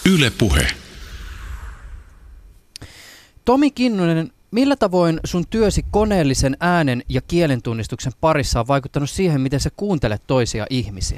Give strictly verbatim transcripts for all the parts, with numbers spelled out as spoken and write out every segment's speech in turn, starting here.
Yle Puhe. Tomi Kinnunen, millä tavoin sun työsi koneellisen äänen ja kielentunnistuksen parissa on vaikuttanut siihen, miten sä kuuntelet toisia ihmisiä?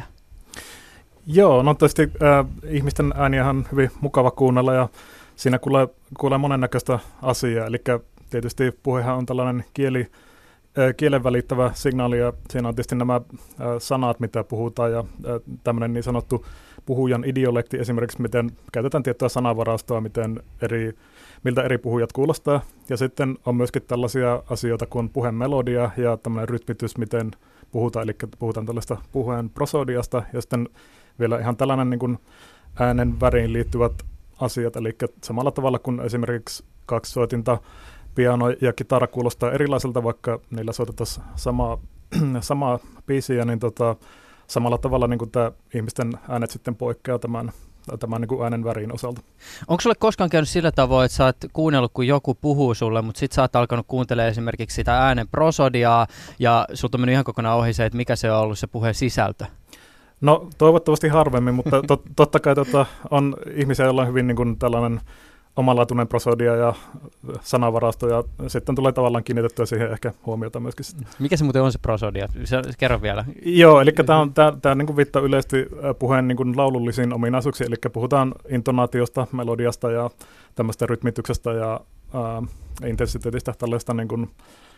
Joo, no tietysti äh, ihmisten ääniähän on hyvin mukava kuunnella ja siinä kuulee, kuulee monennäköistä asiaa. Eli tietysti puhehan on tällainen kieli, äh, kielen välittävä signaali ja siinä on tietysti nämä äh, sanat, mitä puhutaan ja äh, tämmöinen niin sanottu puhujan idiolekti esimerkiksi, miten käytetään tiettyä sanavarastoa, miten eri, miltä eri puhujat kuulostaa. Ja sitten on myöskin tällaisia asioita kuin puhemelodia ja tämmöinen rytmitys, miten puhutaan, eli puhutaan tällaista puheen prosodiasta ja sitten vielä ihan tällainen niin kuin äänen väriin liittyvät asiat, eli samalla tavalla kuin esimerkiksi kaksi soitinta, piano ja kitara kuulostaa erilaiselta, vaikka niillä soitetaan samaa, samaa biisiä, niin tota, samalla tavalla niin kuin tämä ihmisten äänet sitten poikkeaa tämän, tämän niin kuin äänen värin osalta. Onko sulle koskaan käynyt sillä tavoin, että sä oot kuunnellut, kun joku puhuu sulle, mutta sit sä oot alkanut kuuntelemaan esimerkiksi sitä äänen prosodiaa ja sulta on mennyt ihan kokonaan ohi se, että mikä se on ollut se puheen sisältö? No toivottavasti harvemmin, mutta tot, totta kai tota, on ihmisiä, joilla on hyvin niin kuin tällainen omanlaatuinen prosodia ja sanavarasto ja sitten tulee tavallaan kiinnitettyä siihen ehkä huomiota myöskin. Mikä se muuten on se prosodia? Se, kerro vielä. Joo, eli tämä on tää, tää niin kuin viittaa yleisesti puheen niin kuin laulullisiin ominaisuuksiin, eli puhutaan intonaatiosta, melodiasta ja tämmöistä rytmityksestä ja ää, intensiteetistä tällaista niin kuin.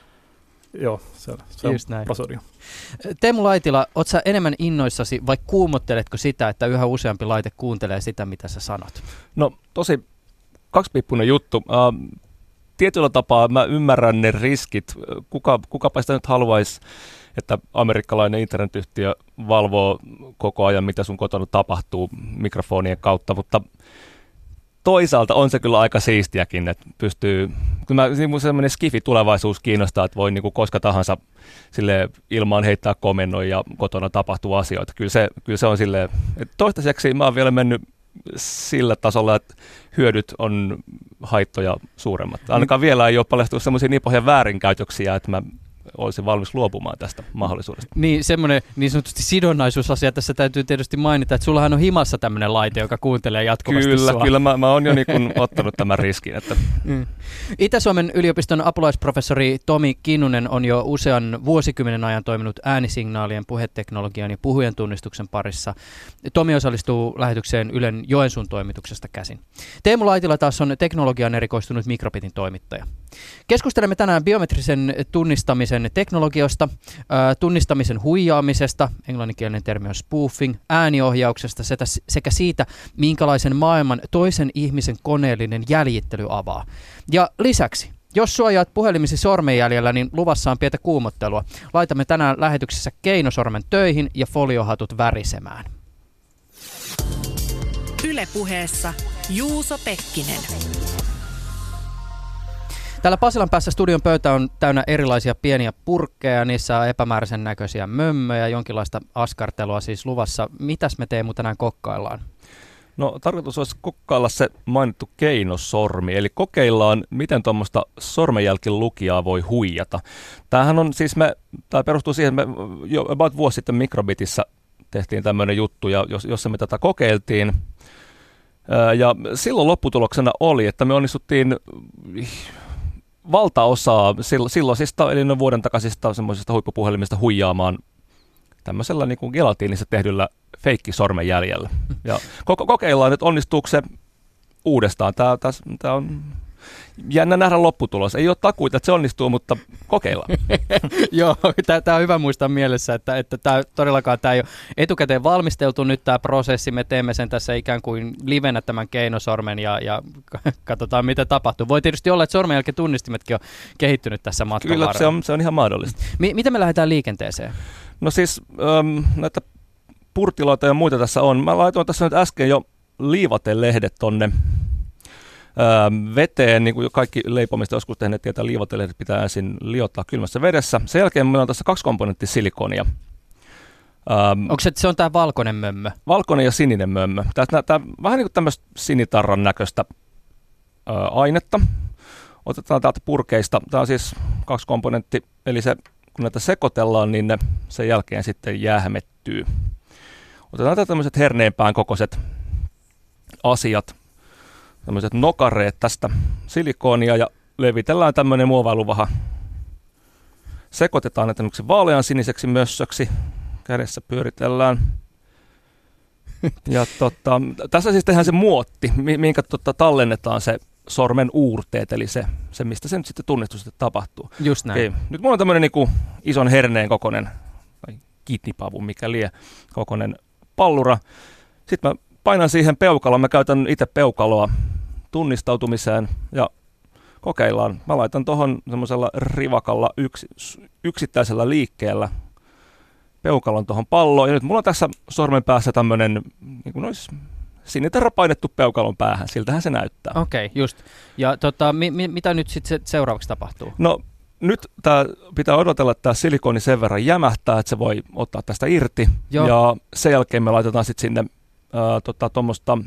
Joo, se, se on prosodia. Teemu Laitila, oot sä enemmän innoissasi vai kuumotteletko sitä, että yhä useampi laite kuuntelee sitä, mitä sä sanot? No tosi kaksipiippunen juttu. Uh, tietyllä tapaa mä ymmärrän ne riskit. Kuka, kukapa sitä nyt haluaisi, että amerikkalainen internetyhtiö valvoo koko ajan, mitä sun kotona tapahtuu mikrofonien kautta, mutta toisaalta on se kyllä aika siistiäkin, että pystyy, kun mä, semmoinen skifi-tulevaisuus kiinnostaa, että voi niinku koska tahansa sille ilmaan heittää komennon ja kotona tapahtuu asioita. Kyllä se, kyllä se on silleen, että toistaiseksi mä oon vielä mennyt sillä tasolla, että hyödyt on haittoja suuremmat. Ainakaan vielä ei ole paljastunut semmoisia niin pohjan väärinkäytöksiä, että mä olisin valmis luopumaan tästä mahdollisuudesta. Niin, semmoinen niin sanotusti sidonnaisuusasia tässä täytyy tietysti mainita, että sullahan on himassa tämmöinen laite, joka kuuntelee jatkuvasti Kyllä, sua. kyllä mä, mä oon jo niin kuin ottanut tämän riskin. Että. Mm. Itä-Suomen yliopiston apulaisprofessori Tomi Kinnunen on jo usean vuosikymmenen ajan toiminut äänisignaalien, puheteknologian ja puhujan tunnistuksen parissa. Tomi osallistuu lähetykseen Ylen Joensuun toimituksesta käsin. Teemu Laitila taas on teknologian erikoistunut Microbitin toimittaja. Keskustelemme tänään biometrisen tunnistamisen teknologiosta, tunnistamisen huijaamisesta, englanninkielinen termi on spoofing, ääniohjauksesta sekä siitä, minkälaisen maailman toisen ihmisen koneellinen jäljittely avaa. Ja lisäksi, jos suojaat puhelimesi sormenjäljellä, niin luvassa on pientä kuumottelua. Laitamme tänään lähetyksessä keinosormen töihin ja foliohatut värisemään. Yle Puheessa Juuso Pekkinen. Täällä Pasilan päässä studion pöytä on täynnä erilaisia pieniä purkkeja, niissä on epämääräisen näköisiä mömmöjä, jonkinlaista askartelua siis luvassa. Mitäs me Teemu tänään kokkaillaan? No tarkoitus olisi kokkailla se mainittu keinosormi, eli kokeillaan, miten tuommoista sormenjälkilukijaa voi huijata. Tämähän on siis, me, tämä perustuu siihen, että me jo about vuosi sitten Microbitissä tehtiin tämmöinen juttu, ja jos, jossa me tätä kokeiltiin, ja silloin lopputuloksena oli, että me onnistuttiin valtaosaa silloisista, eli noin vuoden takaisista semmoisista huippupuhelimista huijaamaan tämmöisellä niin kuin gelatiinissa tehdyllä feikkisormenjäljellä. Ja koko, kokeillaan, että onnistuuko se uudestaan. Tämä, tämä, tämä on jännä nähdä lopputulos. Ei ole takuita, että se onnistuu, mutta kokeillaan. Joo, tämä on hyvä muistaa mielessä, että, että tämä, todellakaan tämä ei ole etukäteen valmisteltu nyt tämä prosessi. Me teemme sen tässä ikään kuin livenä tämän keinosormen ja, ja katsotaan, mitä tapahtuu. Voi tietysti olla, että sormenjälkitunnistimetkin on kehittynyt tässä matkan Kyllä, varrella. se on, se on ihan mahdollista. M- miten me lähdetään liikenteeseen? No siis ähm, näitä purtiloita ja muita tässä on. Mä laitoin tässä nyt äsken jo liivatelehdet tonne Öö, veteen, niin kuin kaikki leipomista joskus tehneet tietää, liivatelehdet pitää ensin liottaa kylmässä vedessä. Sen jälkeen meillä on tässä kaksi komponenttisilikonia. Öö, Onko se, se on tämä valkoinen mömmö? Valkoinen ja sininen mömmö. Tämä, tämä vähän niin kuin tämmöistä sinitarran näköistä öö, ainetta. Otetaan täältä purkeista. Tämä on siis kaksi komponentti, eli se, kun näitä sekoitellaan, niin ne sen jälkeen sitten jäähmettyy. Otetaan tämmöiset herneenpään kokoiset asiat. tämmöiset nokareet tästä silikoonia ja levitellään tämmöinen muovailuvaha. Sekoitetaan ne tämmöiseksi vaalean siniseksi mössöksi. Kädessä pyöritellään. Ja tota, tässä siis tehdään se muotti, minkä tota, tallennetaan se sormen uurteet, eli se, se mistä se nyt sitten tunnistus sitten tapahtuu. Just näin. Okei. Nyt mulla on tämmöinen niinku ison herneen kokoinen, tai kidneypavu, mikä lie, kokoinen pallura. Sitten mä painan siihen peukalon, mä käytän itse peukaloa tunnistautumiseen ja kokeillaan. Mä laitan tuohon semmoisella rivakalla yks, yksittäisellä liikkeellä peukalon tuohon palloon. Ja nyt mulla on tässä sormen päässä tämmöinen, niin kuin olisi siniterä painettu peukalon päähän. Siltähän se näyttää. Okei, okay, just. Ja tota, mi, mi, mitä nyt sitten seuraavaksi tapahtuu? No nyt tää pitää odotella, että tämä silikoni sen verran jämähtää, että se voi ottaa tästä irti. Joo. Ja sen jälkeen me laitetaan sitten sinne ää, tota, tuommoista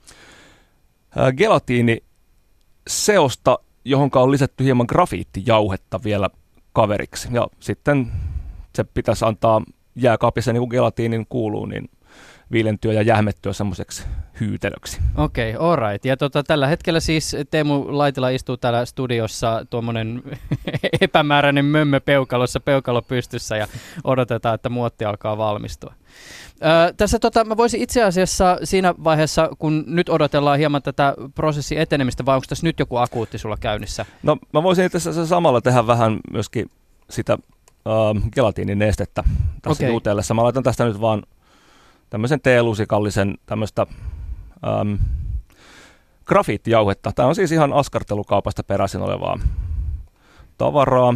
ää, gelatiiniseosta, johon on lisätty hieman grafiittijauhetta vielä kaveriksi. Ja sitten se pitäisi antaa jääkaapissa, niin kuin gelatiinin kuuluu, niin viilentyä ja jähmettyä semmoiseksi hyytelöksi. Okei, okay, all right. Ja tota, tällä hetkellä siis Teemu Laitila istuu täällä studiossa tuommoinen epämääräinen mömmö peukalossa, peukalo pystyssä ja odotetaan, että muotti alkaa valmistua. Öö, tässä tota, mä voisin itse asiassa siinä vaiheessa, kun nyt odotellaan hieman tätä prosessin etenemistä, vai onko tässä nyt joku akuutti sulla käynnissä? No mä voisin itse asiassa samalla tehdä vähän myöskin sitä äh, gelatiininestettä tässä okay. Jutellessa. Mä laitan tästä nyt vaan tämmöisen teelusikallisen tämmöistä ähm, grafiittijauhetta. Tämä on siis ihan askartelukaupasta peräisin olevaa tavaraa.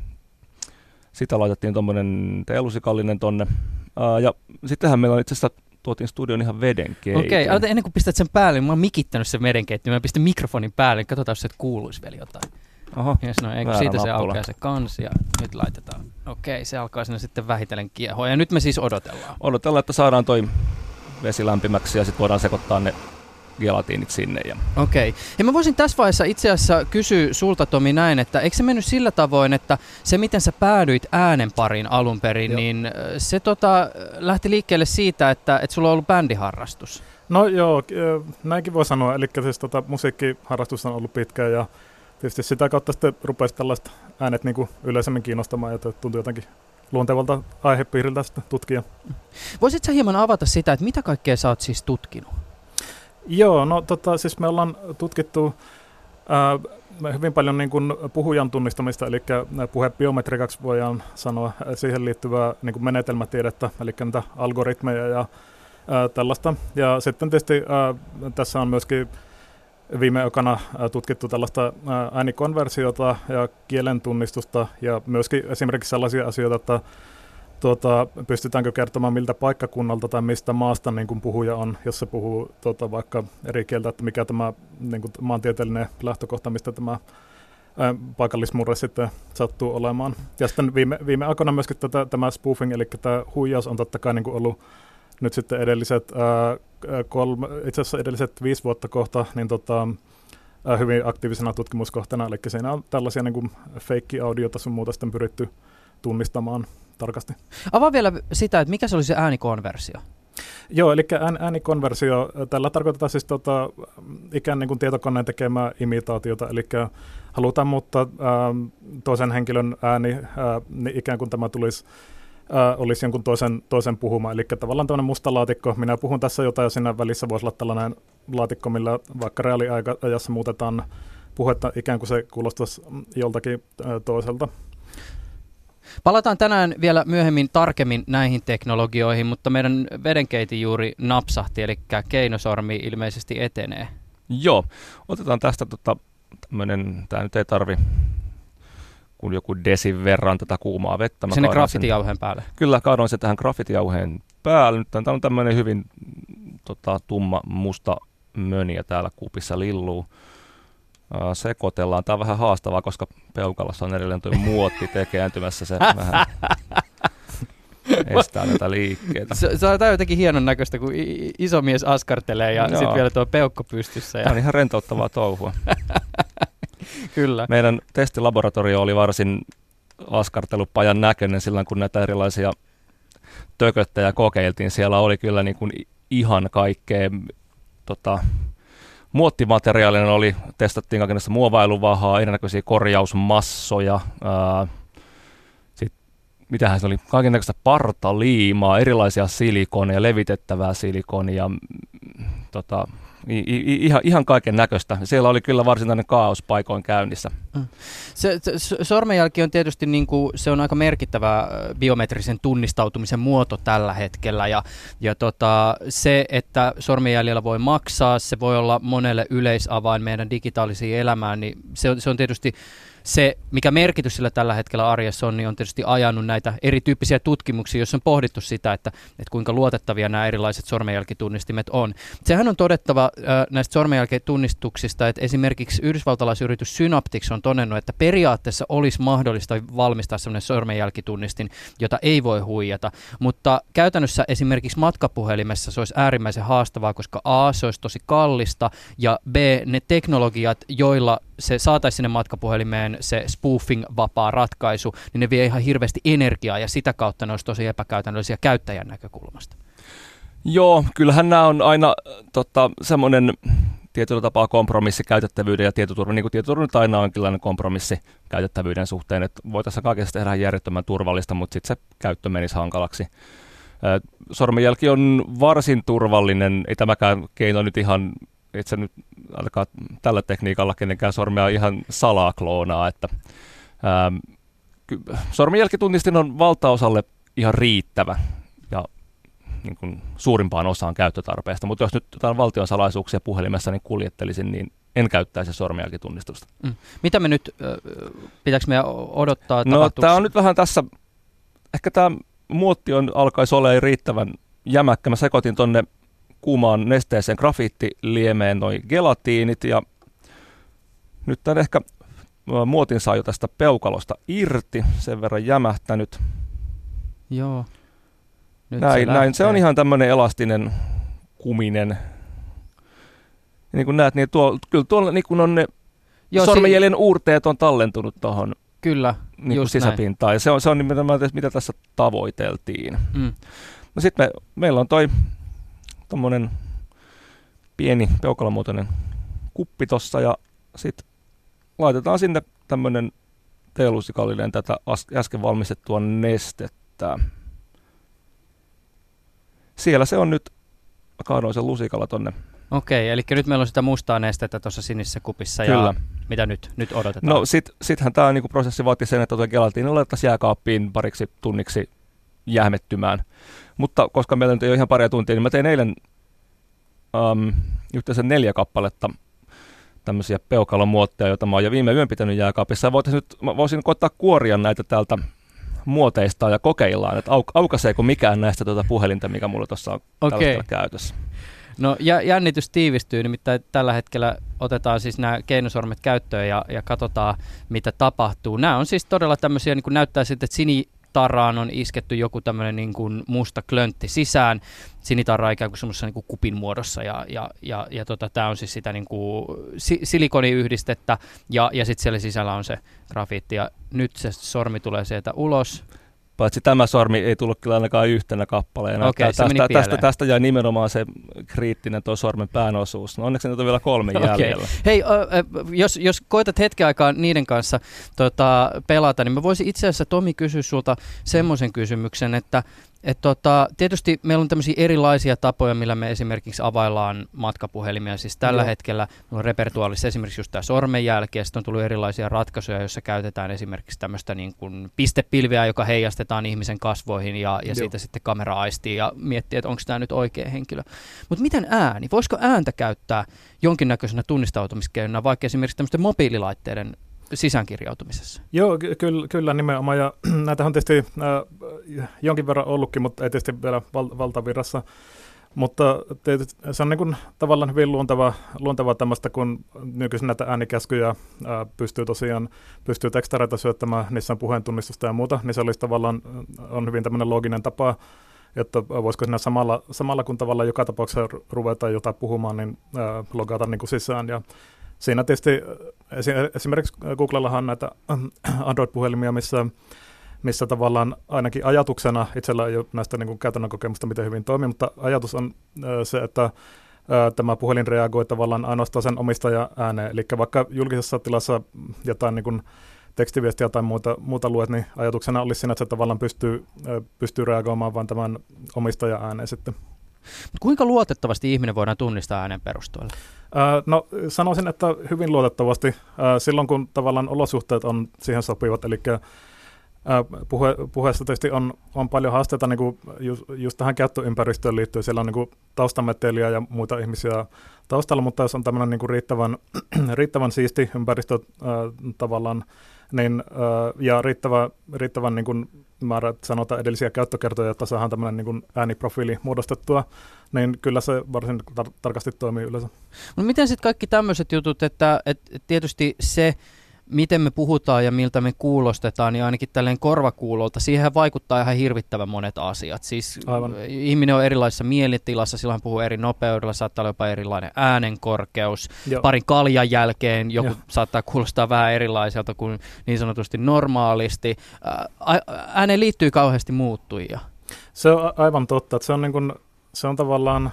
Sitä laitettiin tuommoinen teelusikallinen tonne. Äh, ja sittenhän meillä on itse asiassa tuotiin studion ihan vedenkeitin. Okei, okay, ennen kuin pistät sen päälle, niin mä oon mikittänyt sen vedenkeitin, niin mä pistän mikrofonin päälle, katsotaan, jos se kuuluisi vielä jotain. Oho, yes, no, eikö siitä nappula. Se aukeaa se kansi ja nyt laitetaan. Okei, se alkaa sinne sitten vähitellen kiehoa ja nyt me siis odotellaan. Odotellaan, että saadaan toi vesi lämpimäksi ja sitten voidaan sekoittaa ne gelatiinit sinne. Ja... Okei. Ja mä voisin tässä vaiheessa itse asiassa kysyä sulta, Tomi, näin, että eikö se mennyt sillä tavoin, että se miten sä päädyit äänenpariin alun perin, joo. niin se tota, lähti liikkeelle siitä, että, että sulla on ollut bändiharrastus? No joo, näinkin voi sanoa. Eli siis tota, musiikkiharrastus on ollut pitkään ja tietysti sitä kautta sitten rupesi tällaiset äänet niin kuin yleisemmin kiinnostamaan ja tuntui jotenkin luontevalta aihepiiriltä sitten tutkia. Voisitko sä hieman avata sitä, että mitä kaikkea sä oot siis tutkinut? Joo, no tota, siis me ollaan tutkittu ää, hyvin paljon niin kuin puhujan tunnistamista, eli puhebiometrikaksi voidaan sanoa siihen liittyvää niin kuin menetelmätiedettä, eli näitä algoritmeja ja ää, tällaista. Ja sitten tietysti ää, tässä on myöskin viime aikoina tutkittu tällaista äänikonversiota ja kielen tunnistusta ja myöskin esimerkiksi sellaisia asioita, että tuota, pystytäänkö kertomaan miltä paikkakunnalta tai mistä maasta niin kuin puhuja on, jos se puhuu tuota, vaikka eri kieltä, että mikä tämä niin kuin maantieteellinen lähtökohta, mistä tämä ää, paikallismurre sitten sattuu olemaan. Ja sitten viime, viime aikoina myöskin tätä, tämä spoofing, eli tämä huijaus on totta kai niin kuin ollut nyt sitten edelliset, ää, kolme, itse asiassa edelliset viisi vuotta kohta, niin tota, ää, hyvin aktiivisena tutkimuskohtana, eli siinä on tällaisia niin kuin feikki-audiota sun muuta sitten pyritty tunnistamaan tarkasti. Avaa vielä sitä, että mikä se oli se äänikonversio? Joo, eli äänikonversio, tällä tarkoitetaan siis tota, ikään niin kuin tietokoneen tekemää imitaatiota, eli halutaan muuttaa ää, toisen henkilön ääni, ää, niin ikään kuin tämä tulisi Äh, olisi jonkun toisen, toisen puhuma. Eli tavallaan tämmöinen musta laatikko. Minä puhun tässä jotain ja siinä välissä voisi olla tällainen laatikko, millä vaikka reaaliajassa muutetaan puhetta ikään kuin se kuulostaisi joltakin äh, toiselta. Palataan tänään vielä myöhemmin tarkemmin näihin teknologioihin, mutta meidän vedenkeitin juuri napsahti, eli keinosormi ilmeisesti etenee. Joo, otetaan tästä tota, tämmöinen, tämä nyt ei tarvi kun joku desin verran tätä kuumaa vettä. Sinne graffitijauheen päälle. Kyllä, kaadoin se tähän graffitijauheen päälle. Nyt tämä on tämmöinen hyvin tota, tumma musta möniä täällä kupissa lilluu. Uh, sekoitellaan. Tämä on vähän haastavaa, koska peukalassa on edelleen tuo muotti tekeäntymässä. Se vähän estää näitä liikkeitä. Se, se on jotenkin hienon näköistä, kun iso mies askartelee ja sitten vielä tuo peukko pystyssä. Ja... Tämä on ihan rentouttavaa touhua. Kyllä. Meidän testilaboratorio oli varsin askartelupajan näköinen silloin, kun näitä erilaisia tököttejä kokeiltiin. Siellä oli kyllä niin kuin ihan kaikkea tota, muottimateriaalina oli, testattiin kaikenlaista muovailuvahaa, erinäköisiä korjausmassoja, ää, sit, mitähän se oli, kaikenlaista partaliimaa, erilaisia silikoneja, levitettävää silikonia, tota, I, i, ihan, ihan kaiken näköistä. Siellä oli kyllä varsinainen kaos paikoin käynnissä. Se, se, sormenjälki on tietysti niin kuin, se on aika merkittävä biometrisen tunnistautumisen muoto tällä hetkellä. Ja, ja tota, se, että sormenjäljellä voi maksaa, se voi olla monelle yleisavain meidän digitaalisiin elämään, niin se on, se on tietysti se, mikä merkitys sillä tällä hetkellä arjessa on, niin on tietysti ajanut näitä erityyppisiä tutkimuksia, joissa on pohdittu sitä, että, että kuinka luotettavia nämä erilaiset sormenjälkitunnistimet on. Sehän on todettava äh, näistä sormenjälkitunnistuksista, että esimerkiksi yhdysvaltalaisyritys Synaptics on todennut, että periaatteessa olisi mahdollista valmistaa sellainen sormenjälkitunnistin, jota ei voi huijata, mutta käytännössä esimerkiksi matkapuhelimessa se olisi äärimmäisen haastavaa, koska A, se olisi tosi kallista, ja B, ne teknologiat, joilla se saataisiin sinne matkapuhelimeen se spoofing-vapaa ratkaisu, niin ne vie ihan hirveästi energiaa ja sitä kautta ne olisi tosi epäkäytännöllisiä käyttäjän näkökulmasta. Joo, kyllähän nämä on aina tota, semmoinen tietyllä tapaa kompromissi käytettävyyden ja tietoturvan, niin kuin tietoturva nyt aina on kyllä kompromissi käytettävyyden suhteen, että voitaisiin kaikesta tehdä järjettömän turvallista, mutta sitten se käyttö menisi hankalaksi. Sormenjälki on varsin turvallinen, ei tämäkään keino nyt ihan, että se nyt alkaa tällä tekniikalla kenenkään sormea ihan salaa kloonaa, että ää, sormenjälkitunnistin on valtaosalle ihan riittävä ja niin kuin suurimpaan osaan käyttötarpeesta, mutta jos nyt jotain valtion salaisuuksia puhelimessa niin kuljettelisin, niin en käyttäisi sormenjälkitunnistusta. Mm. Mitä me nyt, pitääkö me odottaa? No tämä on nyt vähän tässä, ehkä tämä muotti on, alkaisi olla riittävän jämäkkä. Mä sekoitin tonne kuumaan nesteeseen grafiittiliemeen noi gelatiinit ja nyt tämän ehkä muotin saa jo tästä peukalosta irti, sen verran jämähtänyt. Joo. Nyt näin, se, näin. Se on ihan tämmöinen elastinen, kuminen. Ja niin kuin näet, niin tuo, kyllä tuolla niin kuin on ne Joo, sormenjäljen si- uurteet on tallentunut tuohon kyllä, niin sisäpintaan. Ja se on, se on nimenomaan, mitä tässä tavoiteltiin. Mm. No sitten me, meillä on toi tommonen pieni peukalomuotoinen kuppi tossa ja sitten laitetaan sinne tämmönen teelusikallinen tätä äsken valmistettua nestettä. Siellä se on nyt, kaadoin sen lusikalla tonne. Okei, eli nyt meillä on sitä mustaa nestettä tuossa sinisessä kupissa. Kyllä. Ja mitä nyt, nyt odotetaan? No sit, sittenhän tämä niinku prosessi vaatii sen, että tuo gelatiini laitettaisiin jääkaappiin pariksi tunniksi jähmettymään. Mutta koska meillä nyt ei ole ihan paria tuntia, niin mä tein eilen um, yhteensä neljä kappaletta tämmöisiä peukalomuotteja, joita mä oon jo viime yön pitänyt jääkaapissa. Ja nyt, mä voisin koittaa kuoria näitä täältä muoteista ja kokeillaan, että au, aukaiseeko mikään näistä tuota puhelinta, mikä mulla tuossa on okay. tällä hetkellä käytössä. No jännitys tiivistyy, nimittäin tällä hetkellä otetaan siis nämä keinosormet käyttöön ja, ja katsotaan, mitä tapahtuu. Nämä on siis todella tämmöisiä, niin kuin näyttää sitten, että sinitarraan on isketty joku tämmöinen niin kuin musta klöntti sisään. Sinitarra ikään kuin semmoisessa niin kuin kupin muodossa ja, ja, ja, ja tota, tämä on siis sitä niin kuin si- silikoniyhdistettä ja, ja sitten siellä sisällä on se grafiitti ja nyt se sormi tulee sieltä ulos. Paitsi tämä sormi ei tullut kyllä ainakaan yhtenä kappaleena. Okei, tästä, tästä, tästä jäi nimenomaan se kriittinen tuo sormen päänosuus. No onneksi nyt on vielä kolme okay. jäljellä. Hei, äh, jos, jos koetat hetken aikaa niiden kanssa tota, pelata, niin mä voisin itse asiassa, Tomi, kysyä sulta semmoisen kysymyksen, että et tota, tietysti meillä on tämmöisiä erilaisia tapoja, millä me esimerkiksi availlaan matkapuhelimia. Siis tällä Joo. hetkellä on repertuaalissa esimerkiksi just tämä sormenjälki, ja sitten on tullut erilaisia ratkaisuja, joissa käytetään esimerkiksi tämmöistä niin kuin pistepilveä, joka heijastetaan ihmisen kasvoihin, ja, ja siitä sitten kamera aistii ja miettii, että onko tämä nyt oikea henkilö. Mutta miten ääni? Voisiko ääntä käyttää jonkinnäköisenä tunnistautumiskeinona, vaikka esimerkiksi tämmöisten mobiililaitteiden sisäänkirjautumisessa? Joo, ky- kyllä, kyllä nimenomaan, ja näitä on tietysti äh, jonkin verran ollutkin, mutta ei tietysti vielä val- valtavirrassa, mutta tietysti se on niin kuin tavallaan hyvin luonteva, luonteva tämmöistä, kun nykyisin näitä äänikäskyjä äh, pystyy tosiaan, pystyy tekstareita syöttämään, niissä on puheentunnistusta ja muuta, niin se olisi tavallaan, on hyvin tämmöinen looginen tapa, että voisiko siinä samalla, samalla kun tavallaan joka tapauksessa ruvetaan jotain puhumaan, niin äh, logata niin kuin sisään, ja siinä tietysti esimerkiksi Googlellahan on näitä Android-puhelimia, missä, missä tavallaan ainakin ajatuksena, itsellä ei ole näistä niin kuin käytännön kokemusta, miten hyvin toimii, mutta ajatus on se, että tämä puhelin reagoi tavallaan ainoastaan sen omistajan ääneen. Eli vaikka julkisessa tilassa jotain niin kuin tekstiviestiä tai muuta, muuta luet, niin ajatuksena olisi siinä, että se tavallaan pystyy, pystyy reagoimaan vain tämän omistajan ääneen sitten. Kuinka luotettavasti ihminen voidaan tunnistaa äänen perusteella? No sanoisin, että hyvin luotettavasti silloin, kun tavallaan olosuhteet on siihen sopivat, eli Puhe, puheessa tietysti on, on paljon haasteita niin kuin just, just tähän käyttöympäristöön liittyen. Siellä on niin kuin taustameteliä ja muita ihmisiä taustalla, mutta jos on tämmöinen niin kuin riittävän, riittävän siisti ympäristö äh, tavallaan, niin, äh, ja riittävä, riittävän niin kuin määrä, sanotaan edellisiä käyttökertoja, jotta saadaan tämmöinen niin kuin ääniprofiili muodostettua, niin kyllä se varsin tar- tarkasti toimii yleensä. No miten sitten kaikki tämmöiset jutut, että, että tietysti se, miten me puhutaan ja miltä me kuulostetaan, niin ainakin tälleen korvakuulolta, siihen vaikuttaa ihan hirvittävän monet asiat. Siis aivan. Ihminen on erilaisessa mielitilassa, silloin puhuu eri nopeudella, saattaa olla jopa erilainen äänenkorkeus. Joo. Parin kaljan jälkeen joku Joo. saattaa kuulostaa vähän erilaiselta kuin niin sanotusti normaalisti. Ääneen liittyy kauheasti muuttujia. Se on aivan totta. Että se, on niin kuin, se on tavallaan,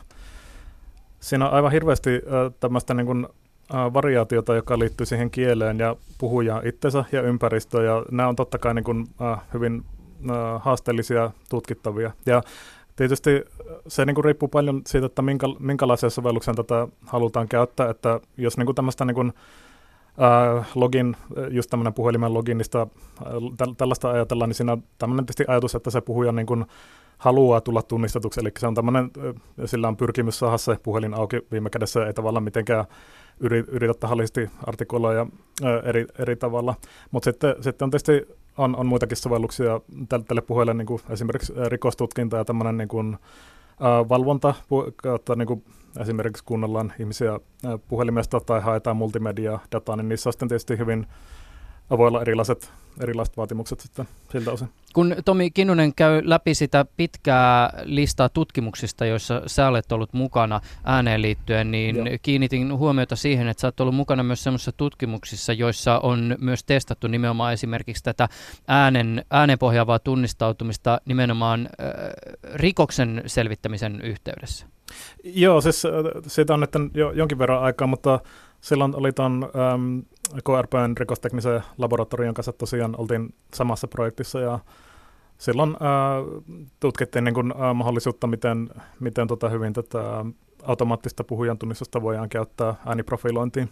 siinä on aivan hirveästi äh, tämmöistä niin kuin variaatiota, joka liittyy siihen kieleen ja puhujaan itsensä ja ympäristöön, ja nämä on totta kai niin kuin, äh, hyvin äh, haasteellisia tutkittavia. Ja tietysti se niin kuin riippuu paljon siitä, että minkä, minkälaisen sovelluksen tätä halutaan käyttää, että jos niin kuin tämmöistä niin kuin, äh, login, just tämmöinen puhelimen loginista äh, tällaista ajatellaan, niin siinä on tämmöinen tietysti ajatus, että se puhuja niin kuin haluaa tulla tunnistetuksi, eli se on tämmöinen, sillä on pyrkimys saada se puhelin auki viime kädessä, ei tavallaan mitenkään yritä tahallisesti artikuloida eri, eri tavalla. Mutta sitten, sitten on tietysti on, on muitakin sovelluksia tälle, tälle puheelle, niin kuin esimerkiksi rikostutkinta ja tämmöinen niin kuin, ä, valvonta, kautta niin kuin esimerkiksi kuunnellaan ihmisiä ä, puhelimesta tai haetaan multimediaa dataa, niin niissä on sitten tietysti hyvin voi olla erilaiset, erilaiset vaatimukset sitten siltä osin. Kun Tomi Kinnunen käy läpi sitä pitkää listaa tutkimuksista, joissa sä olet ollut mukana ääneen liittyen, niin Joo. kiinnitin huomiota siihen, että sä olet ollut mukana myös sellaisissa tutkimuksissa, joissa on myös testattu nimenomaan esimerkiksi tätä äänen, ääneen pohjaavaa tunnistautumista nimenomaan äh, rikoksen selvittämisen yhteydessä. Joo, siis siitä on nyt jo jonkin verran aikaa, mutta silloin oli tuon ähm, K R P:n rikosteknisen laboratorion kanssa tosiaan oltiin samassa projektissa ja silloin äh, tutkittiin niin kuin, äh, mahdollisuutta, miten, miten tota hyvin tätä automaattista puhujan tunnistusta voidaan käyttää ääniprofilointiin.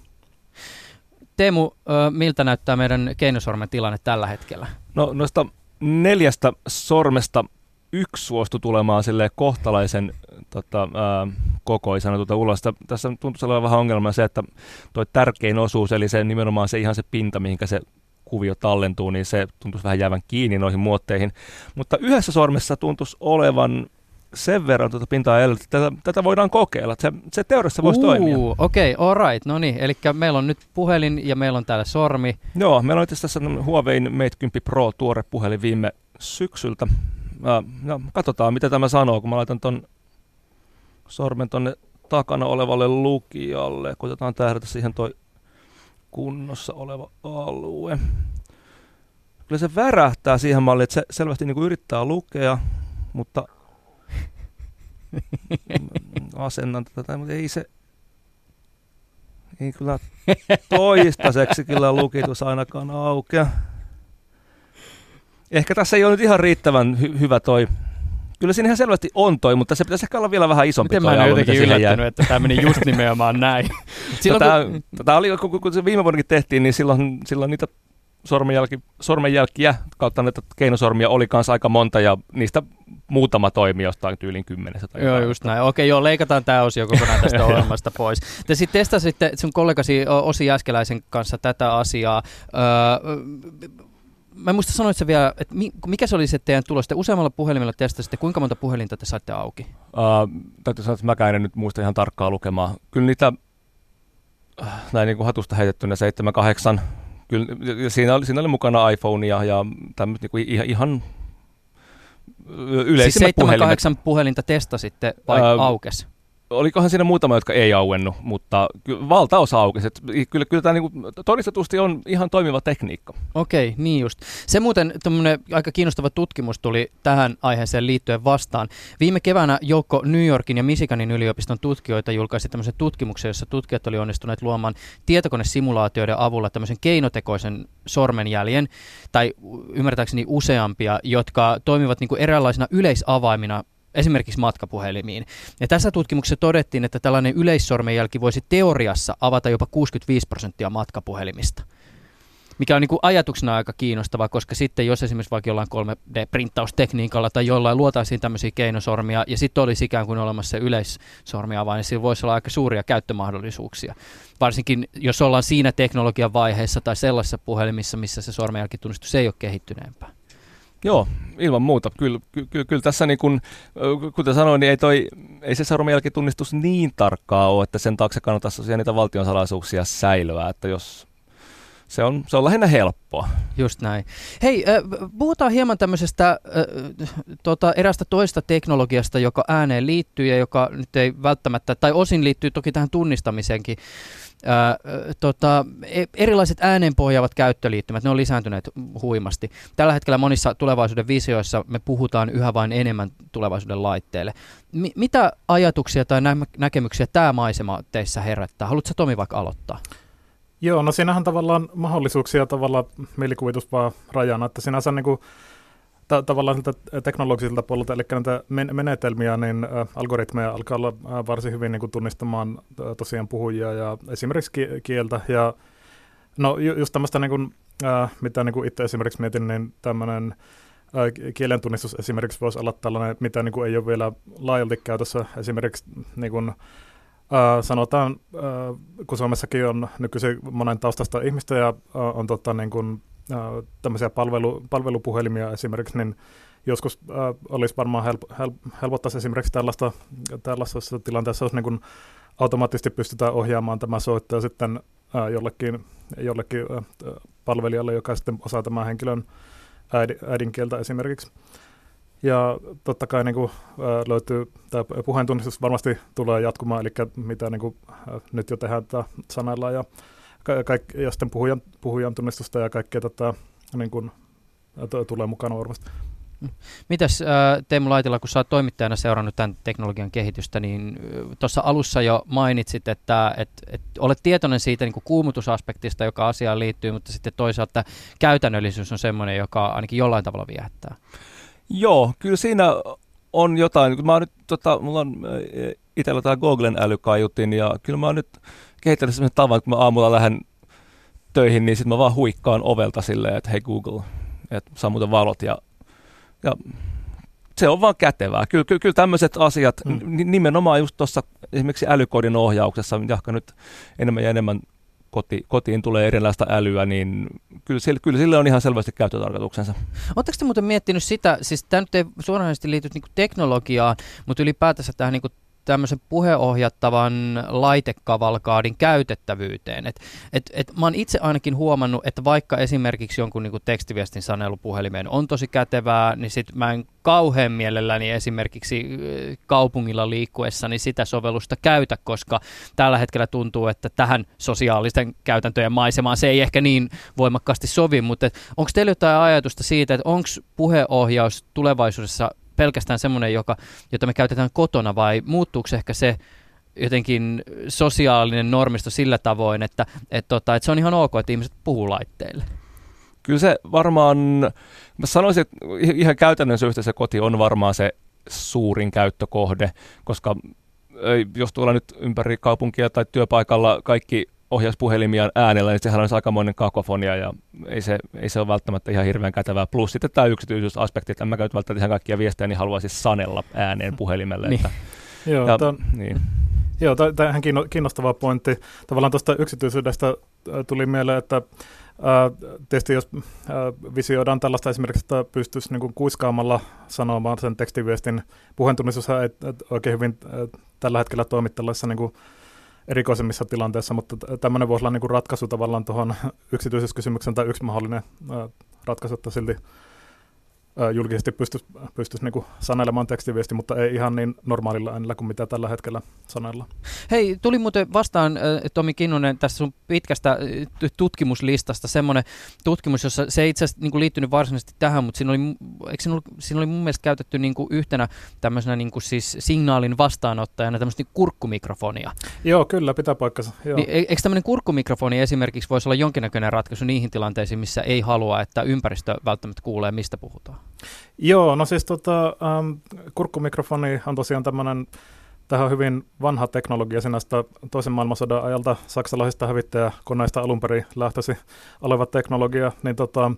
Teemu, äh, miltä näyttää meidän keinosormen tilanne tällä hetkellä? No noista neljästä sormesta yksi suostui tulemaan silleen kohtalaisen tota, ää, kokoisena tuota ulos. Tässä tuntuu olevan vähän ongelma se, että tuo tärkein osuus, eli se nimenomaan se ihan se pinta, mihinkä se kuvio tallentuu, niin se tuntuisi vähän jäävän kiinni noihin muotteihin. Mutta yhdessä sormessa tuntuisi olevan sen verran tuota pintaa, että tätä, tätä voidaan kokeilla. Se, se teoriassa voisi uh, toimia. Okei, okay, all right. No niin, eli meillä on nyt puhelin ja meillä on täällä sormi. Joo, meillä on itse asiassa Huawein Mate kymmenen Pro tuore puhelin viime syksyltä. No, katsotaan, mitä tämä sanoo, kun mä laitan ton sormen tonne takana olevalle lukijalle. Koitetaan tähdätä siihen toi kunnossa oleva alue. Kyllä se värähtää siihen malliin, että se selvästi niin kuin yrittää lukea, mutta asennan tätä, mutta ei se, ei kyllä toistaiseksi kyllä lukitus ainakaan aukea. Ehkä tässä ei ole nyt ihan riittävän hy- hyvä toi. Kyllä siinä ihan selvästi on toi, mutta se pitäisi ehkä olla vielä vähän isompi. Miten toi mä en alue, jotenkin yllättynyt, että tämä meni just nimenomaan näin. Tätä, kun... tätä oli, kun, kun se viime vuonnakin tehtiin, niin silloin, silloin niitä sormenjälki, sormenjälkiä kautta näitä keinosormia oli kanssa aika monta, ja niistä muutama toimi jostain tyylin kymmenestä. Joo, just näin. Okei, joo, leikataan tämä osio kokonaan tästä ohjelmasta pois. Te sitten testasitte sun kollegasi Osi Jääskeläisen kanssa tätä asiaa. Öö, Mä en muista sanoit se vielä, että mikä se oli se teidän tulos? Te useammalla puhelimella testasitte, kuinka monta puhelinta te saitte auki? Uh, täytyy sanoa, että mäkään en nyt muista ihan tarkkaa lukemaan. Kyllä niitä, näin niin kuin hatusta heitettynä seitsemän, kahdeksan. Kyllä siinä oli, siinä oli mukana iPhonea ja tämmöistä niin kuin ihan, ihan yleisimmät siis seitsemän, puhelimet. kahdeksan puhelinta testasitte vai uh, aukes? olikohan siinä muutama, jotka ei auennut, mutta ky- valtaosa aukesi. Kyllä, kyllä tämä niinku todistetusti on ihan toimiva tekniikka. Okei, niin just. Se muuten tämmöinen aika kiinnostava tutkimus tuli tähän aiheeseen liittyen vastaan. Viime keväänä joukko New Yorkin ja Michiganin yliopiston tutkijoita julkaisi tämmöisen tutkimuksen, jossa tutkijat oli onnistuneet luomaan tietokonesimulaatioiden avulla tämmöisen keinotekoisen sormenjäljen, tai ymmärtääkseni useampia, jotka toimivat niin kuin eräänlaisina yleisavaimina esimerkiksi matkapuhelimiin. Ja tässä tutkimuksessa todettiin, että tällainen yleissormenjälki voisi teoriassa avata jopa kuusikymmentäviisi prosenttia matkapuhelimista, mikä on niin kuin ajatuksena aika kiinnostavaa, koska sitten jos esimerkiksi vaikka jollain kolme D-printtaustekniikalla tai jollain luotaisiin tämmöisiä keinosormia ja sitten olisi ikään kuin olemassa se yleissormiavain, niin sillä voisi olla aika suuria käyttömahdollisuuksia. Varsinkin jos ollaan siinä teknologian vaiheessa tai sellaisissa puhelimissa, missä se sormenjälkitunnistus ei ole kehittyneempää. Joo, ilman muuta. Kyllä, kyllä, kyllä tässä niin kuin, kuten sanoin, niin ei, toi, ei se sormenjälkitunnistus niin tarkkaa ole, että sen taakse kannattaisi tosiaan niitä valtionsalaisuuksia säilyä, että jos se on, se on lähinnä helppoa. Just näin. Hei, äh, puhutaan hieman tämmöisestä äh, tota, erästä toista teknologiasta, joka ääneen liittyy ja joka nyt ei välttämättä, tai osin liittyy toki tähän tunnistamiseenkin. Äh, tota, erilaiset ääneenpohjaavat käyttöliittymät, ne on lisääntyneet huimasti. Tällä hetkellä monissa tulevaisuuden visioissa me puhutaan yhä vain enemmän tulevaisuuden laitteille. M- mitä ajatuksia tai nä- näkemyksiä tämä maisema teissä herättää? Haluatko Tomi vaikka aloittaa? Joo, no siinähän tavallaan mahdollisuuksia tavallaan mielikuvitus vaan rajana, että sinänsä niin kuin, ta- tavallaan siltä teknologisilta puolelta, eli näitä men- menetelmiä, niin ä, algoritmeja alkaa olla ä, varsin hyvin niin kuin tunnistamaan ä, tosiaan puhujia ja esimerkiksi ki- kieltä. Ja no ju- just tämmöistä, niin kuin, ä, mitä niin kuin itse esimerkiksi mietin, niin tämmöinen ä, kielen tunnistus esimerkiksi voisi olla tällainen, mitä niin kuin ei ole vielä laajalti käytössä, esimerkiksi niin kuin, Uh, sanotaan, uh, kun Suomessakin on nykyisin monen taustasta ihmistä ja uh, on tota, niin kuin, uh, tämmöisiä palvelu, palvelupuhelimia esimerkiksi, niin joskus uh, olisi varmaan help, help, helpottaisi esimerkiksi tällaista, tällaisessa tilanteessa, jos niin kuin automaattisesti pystytään ohjaamaan tämä soittaja sitten uh, jollekin, jollekin uh, palvelijalle, joka sitten osaa tämän henkilön äidin, äidinkieltä esimerkiksi. Ja totta kai niin kuin, ää, löytyy, tämä puheentunnistus varmasti tulee jatkumaan, eli mitä niin kuin, ää, nyt jo tehdään tätä sanella ja, ka- kaik- ja sitten puhujan, puhujan tunnistusta ja kaikkea tätä niin kuin, ää, tulee mukana varmasti. Mitäs ää, Teemu Laitila, kun sä oot toimittajana seurannut tämän teknologian kehitystä, niin tuossa alussa jo mainitsit, että et, et olet tietoinen siitä niin kuin kuumutusaspektista, joka asiaan liittyy, mutta sitten toisaalta käytännöllisyys on semmoinen, joka ainakin jollain tavalla viehättää. Joo, kyllä siinä on jotain. Mä oon nyt, tota, mulla on itsellä tämä Googlen älykaiutin ja kyllä mä oon nyt kehittänyt sellaisen tavan, että kun mä aamulla lähden töihin, niin sitten mä vaan huikkaan ovelta silleen, että hei Google, että sammuta valot ja, ja se on vaan kätevää. Kyllä, kyllä, kyllä tämmöiset asiat, mm. nimenomaan just tuossa esimerkiksi älykodin ohjauksessa, jahka nyt enemmän ja enemmän Koti, kotiin tulee erilaista älyä, niin kyllä sille, kyllä sille on ihan selvästi käyttötarkoituksensa. Oletteko te muuten miettinyt sitä, siis tämä nyt ei suoranaisesti liity niinku teknologiaan, mutta ylipäätänsä tähän niinku tämmöisen puheohjattavan laitekavalkaadin käytettävyyteen. Et, et, et mä oon itse ainakin huomannut, että vaikka esimerkiksi jonkun niinku tekstiviestin sanelu puhelimeen on tosi kätevää, niin sit mä en kauhean mielelläni esimerkiksi kaupungilla liikkuessani sitä sovellusta käytä, koska tällä hetkellä tuntuu, että tähän sosiaalisten käytäntöjen maisemaan se ei ehkä niin voimakkaasti sovi, mutta onko teillä jotain ajatusta siitä, että onko puheohjaus tulevaisuudessa pelkästään semmoinen, joka, jota me käytetään kotona, vai muuttuuko ehkä se jotenkin sosiaalinen normisto sillä tavoin, että, että, että, että se on ihan ok, että ihmiset puhuu laitteille? Kyllä se varmaan, mä sanoisin, että ihan käytännön syystä se koti on varmaan se suurin käyttökohde, koska jos tuolla nyt ympäri kaupunkia tai työpaikalla kaikki ohjauspuhelimiaan äänellä, niin sehän on aikamoinen kakofonia ja ei se, ei se ole välttämättä ihan hirveän kätevää. Plus sitten tämä yksityisyysaspekti, että en mä käytä välttämättä ihan kaikkia viestejä, niin haluaisin sanella ääneen puhelimelle. Niin. Että, Joo, ja, tämän, niin. Joo, tämä on ihan kiinnostava pointti. Tavallaan tuosta yksityisyydestä tuli mieleen, että ää, tietysti jos ää, visioidaan tällaista esimerkiksi, että pystyisi niin kuin kuiskaamalla sanomaan sen tekstiviestin, puheentunnistus ei oikein hyvin ää, tällä hetkellä toimi tällaisessa niin kuin erikoisemmissa tilanteissa, mutta tämmöinen voisi olla niin kuin ratkaisu tavallaan tuohon yksityisyyskysymykseen tai yksi mahdollinen ää, ratkaisu, että silti julkisesti pystyisi pystyisi niin kuin sanelemaan tekstiviesti, mutta ei ihan niin normaalilla äänellä kuin mitä tällä hetkellä sanellaan. Hei, tuli muuten vastaan, Tomi Kinnunen, tässä sun pitkästä tutkimuslistasta semmoinen tutkimus, jossa se ei itse asiassa niin kuin liittynyt varsinaisesti tähän, mutta siinä oli, eikö siinä, ollut, siinä oli mun mielestä käytetty niin kuin yhtenä tämmöisenä niin kuin siis signaalin vastaanottajana tämmöistä niin kurkkumikrofonia. Joo, kyllä, pitää paikkansa. Niin, eikö tämmöinen kurkkumikrofoni esimerkiksi voisi olla jonkinnäköinen ratkaisu niihin tilanteisiin, missä ei halua, että ympäristö välttämättä kuulee, mistä puhutaan? Joo, no siis tota, ähm, kurkkumikrofoni on tosiaan tämmöinen, tähän on hyvin vanha teknologia sinästä toisen maailmansodan ajalta saksalaisista hävittäjäkoneista alun perin lähtöisi oleva teknologia, niin tota,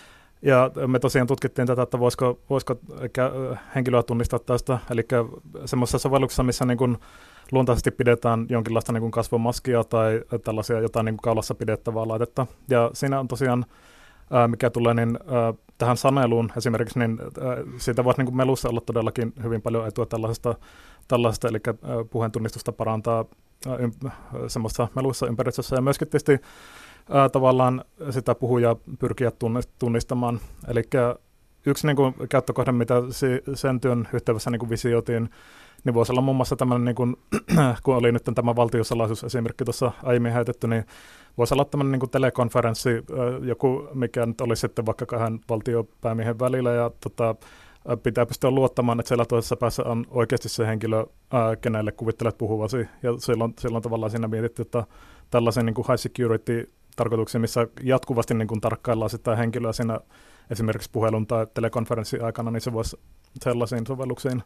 ja me tosiaan tutkittiin tätä, että voisiko, voisiko henkilöä tunnistaa tästä, eli semmoisessa sovelluksessa, missä niin kuin luontaisesti pidetään jonkinlaista niin kuin kasvomaskia tai tällaisia jotain niin kuin kaulassa pidettävää laitetta, ja siinä on tosiaan mikä tulee niin, äh, tähän saneluun esimerkiksi, niin äh, siitä voisi niin kuin melussa olla todellakin hyvin paljon etua tällaisesta, tällaisesta, eli äh, puheen tunnistusta parantaa äh, ymp- semmoista meluissa ympäristössä, ja myöskin tietysti äh, tavallaan sitä puhujaa pyrkiä tunnistamaan. Eli yksi niin kuin käyttökohde, mitä si- sen työn yhteydessä niin kuin visioitiin, niin voisi olla muun muassa tämmöinen, niin kuin, kun oli nyt tämä valtiosalaisuus esimerkki tuossa aiemmin heitetty, niin voisi olla tämmöinen niin kuin telekonferenssi, joku mikä nyt olisi sitten vaikka kahden valtiopäämiehen välillä, ja tota, pitää pystyä luottamaan, että siellä toisessa päässä on oikeasti se henkilö, ää, kenelle kuvittelet puhuvasi, ja silloin, silloin tavallaan siinä mietitty, että tällaisen niin kuin high security tarkoituksia, missä jatkuvasti niin kuin tarkkaillaan sitä henkilöä siinä esimerkiksi puhelun tai telekonferenssin aikana, niin se voisi sellaisiin sovelluksiin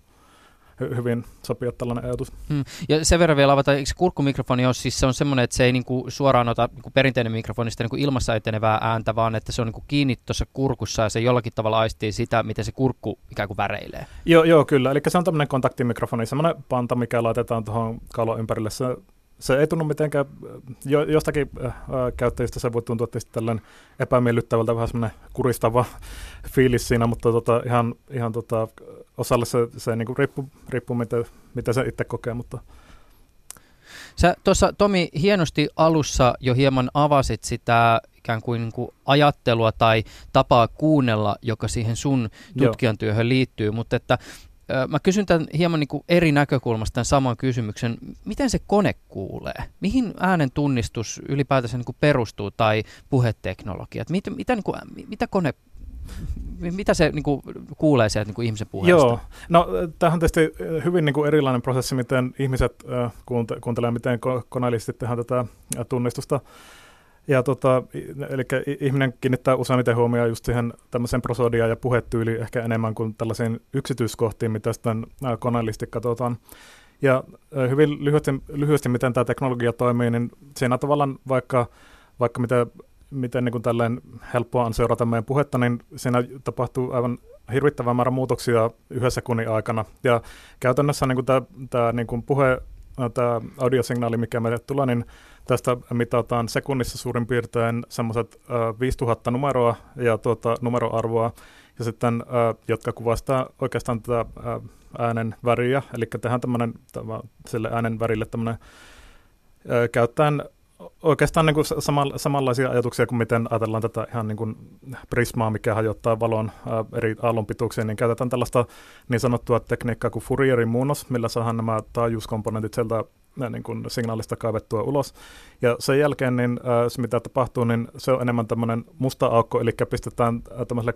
hyvin sopia tällainen ajatus. Hmm. Ja sen verran vielä avata, eikö kurkkumikrofoni ole siis se on semmoinen, että se ei niinku suoraan ota niinku perinteinen mikrofonista niinku ilmassa etenevää ääntä, vaan että se on niinku kiinni tuossa kurkussa ja se jollakin tavalla aistii sitä, miten se kurkku ikään kuin väreilee. Joo, joo kyllä. Eli se on tämmöinen kontaktimikrofoni, semmoinen panta, mikä laitetaan tuohon kaulon ympärille. Se, se ei tunnu mitenkään, jo, jostakin äh, käyttäjistä se voi tuntua tietysti tällainen epämiellyttävältä, vähän semmoinen kuristava fiilis siinä, mutta tota, ihan, ihan tota, osalle se, se niinku riippuu, riippuu miten, miten se itse kokee. Mutta. Sä tuossa, Tomi, hienosti alussa jo hieman avasit sitä ikään kuin, niin kuin ajattelua tai tapaa kuunnella, joka siihen sun tutkijan työhön liittyy, mutta että mä kysyn tämän hieman niin kuin eri näkökulmasta tämän saman kysymyksen. Miten se kone kuulee? Mihin äänen tunnistus ylipäätänsä niin kuin perustuu tai puheteknologiat? Mitä, mitä, niin kuin, mitä kone, mitä se niin kuin kuulee sieltä niin kuin ihmisen puheesta? Joo, no tämähän on tietysti hyvin niin kuin erilainen prosessi, miten ihmiset äh, kuunte- kuuntelee, miten koneellisesti tehdään tätä tunnistusta. Ja tota, eli ihminen kiinnittää useimmiten huomioon just siihen tämmöiseen prosodiaan ja puhetyyliin ehkä enemmän kuin tällaisiin yksityiskohtiin, mitä sitten koneellisesti katsotaan. Ja hyvin lyhyesti, lyhyesti miten tämä teknologia toimii, niin siinä tavallaan vaikka, vaikka miten, miten niin kuin tällainen helppoa on seurata meidän puhetta, niin siinä tapahtuu aivan hirvittävä määrä muutoksia yhden sekunnin aikana. Ja käytännössä niin kuin tämä, tämä niin kuin puhe, tämä audiosignaali, mikä meille tulee, niin tästä mitataan sekunnissa suurin piirtein semmoiset äh, viisituhatta numeroa ja tuota, numeroarvoa, ja sitten, äh, jotka kuvastaa oikeastaan tätä äh, äänen väriä, eli tehdään tämmöinen, tämä, sille äänen värille tämmöinen, äh, käyttäen oikeastaan niin kuin sama, samanlaisia ajatuksia kuin miten ajatellaan tätä ihan niin kuin prismaa, mikä hajottaa valon ää, eri aallonpituuksiin, niin käytetään tällaista niin sanottua tekniikkaa kuin Fourierin muunnos, millä saadaan nämä taajuuskomponentit sieltä niin kuin signaalista kaivettua ulos. Ja sen jälkeen, niin, ää, se mitä tapahtuu, niin se on enemmän tämmöinen musta aukko, eli pistetään tämmöiselle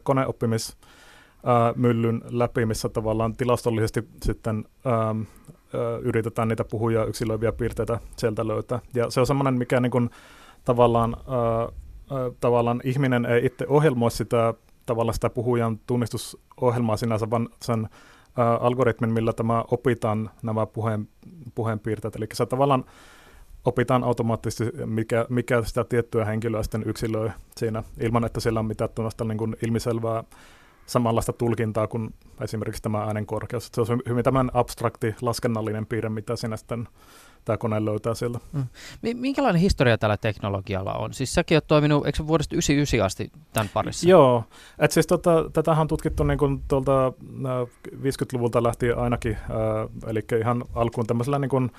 koneoppimismyllyn läpi, missä tavallaan tilastollisesti sitten ää, yritetään niitä puhuja yksilöiviä piirteitä sieltä löytää. Ja se on semmoinen, mikä niin kuin tavallaan, ää, tavallaan ihminen ei itse ohjelmoi sitä, tavallaan sitä puhujan tunnistusohjelmaa sinänsä, vaan sen ää, algoritmin, millä tämä opitaan nämä puheen, puheenpiirteet. Eli se tavallaan opitaan automaattisesti, mikä, mikä sitä tiettyä henkilöä sitten yksilöi siinä, ilman että siellä on mitään tuollaista niin kuin ilmiselvää samanlaista tulkintaa kuin esimerkiksi tämä äänen korkeus. Se on hyvin tämän abstrakti laskennallinen piirre, mitä siinä sitten tämä kone löytää sieltä. Mm. Minkälainen historia tällä teknologialla on? Siis säkin olet toiminut, eikö vuodesta yhdeksänkymmentäyhdeksän asti tämän parissa? Joo, että siis tota, tätähän on tutkittu niin kuin tuolta äh, viisikymmentäluvulta lähtien ainakin, äh, eli ihan alkuun tämmöisellä niin kuin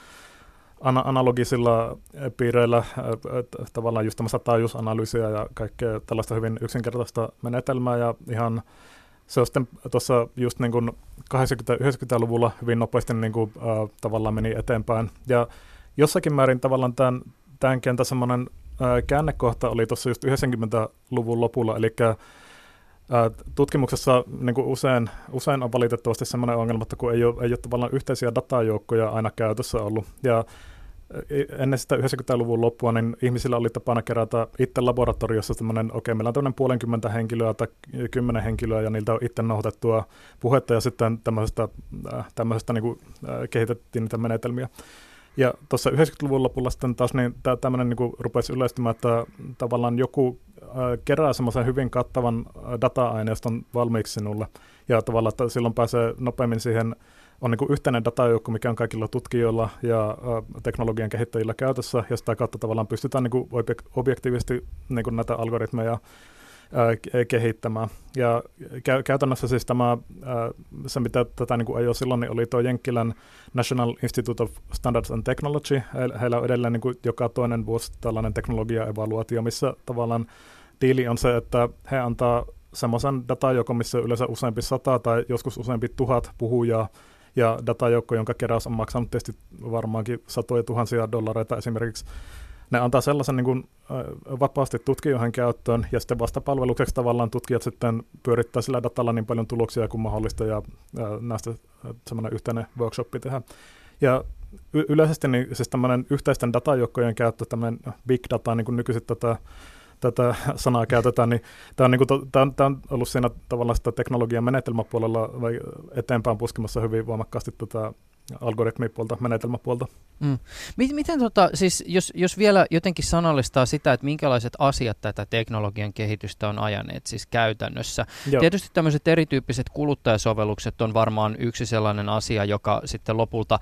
analogisilla piireillä, äh, tavallaan just tämmöistä taajuusanalyysiä ja kaikkea tällaista hyvin yksinkertaista menetelmää, ja ihan se on sitten tuossa just niin kuin kahdeksankymmentä-yhdeksänkymmentäluvulla hyvin nopeasti niin kuin, äh, tavallaan meni eteenpäin. Ja jossakin määrin tavallaan tämän, tämän kentän semmoinen äh, käännekohta oli tuossa just yhdeksänkymmentäluvun lopulla, eli äh, tutkimuksessa niin kuin usein, usein on valitettavasti semmoinen ongelma, että kun ei ole, ei ole tavallaan yhteisiä datajoukkoja aina käytössä ollut. Ja ennen sitä yhdeksänkymmentäluvun loppua, niin ihmisillä oli tapana kerätä itse laboratoriossa tämmöinen, okei, okay, meillä on tämmöinen puolenkymmentä henkilöä tai kymmenen henkilöä, ja niiltä on itse nauhoitettua puhetta, ja sitten tämmöisestä, tämmöisestä niin kuin, kehitettiin niitä menetelmiä. Ja tuossa yhdeksänkymmentäluvun lopulla sitten taas niin tämmöinen niin kuin rupesi yleistymään, että tavallaan joku äh, kerää semmoisen hyvin kattavan data-aineiston valmiiksi sinulle, ja tavallaan, että silloin pääsee nopeammin siihen, on niin kuin yhteinen datajoukko, mikä on kaikilla tutkijoilla ja äh, teknologian kehittäjillä käytössä, ja sitä kautta tavallaan pystytään niin kuin objektiivisesti niin kuin näitä algoritmeja äh, kehittämään. Ja kä- käytännössä siis tämä, äh, se mitä tätä niin kuin ajoi silloin, niin oli tuo Jenkkilän National Institute of Standards and Technology. He- heillä on edelleen niin kuin joka toinen vuosi tällainen teknologia-evaluaatio, missä tavallaan diili on se, että he antaa semmoisen datajoukon, missä on yleensä useampi sata tai joskus useampi tuhat puhujaa, ja datajoukko, jonka keräys on maksanut tietysti varmaankin satoja tuhansia dollareita esimerkiksi. Ne antaa sellaisen niin kuin, äh, vapaasti tutkijoiden käyttöön, ja sitten vastapalvelukseksi tavallaan tutkijat sitten pyörittää sillä datalla niin paljon tuloksia kuin mahdollista, ja äh, näistä äh, semmoinen yhteinen workshoppi tehdään. Ja y- yleisesti niin, siis tämmöinen yhteisten datajoukkojen käyttö, tämmöinen big data, niin kuin nykyisin tätä tätä sanaa käytetään, niin tämä on, niin kuin, tämä on, tämä on ollut siinä tavallaan sitä teknologian menetelmäpuolella vai eteenpäin puskemassa hyvin voimakkaasti tätä algoritmipuolta, menetelmäpuolta. Mm. Miten tota, siis jos, jos vielä jotenkin sanallistaa sitä, että minkälaiset asiat tätä teknologian kehitystä on ajaneet siis käytännössä. Joo. Tietysti tämmöiset erityyppiset kuluttajasovellukset on varmaan yksi sellainen asia, joka sitten lopulta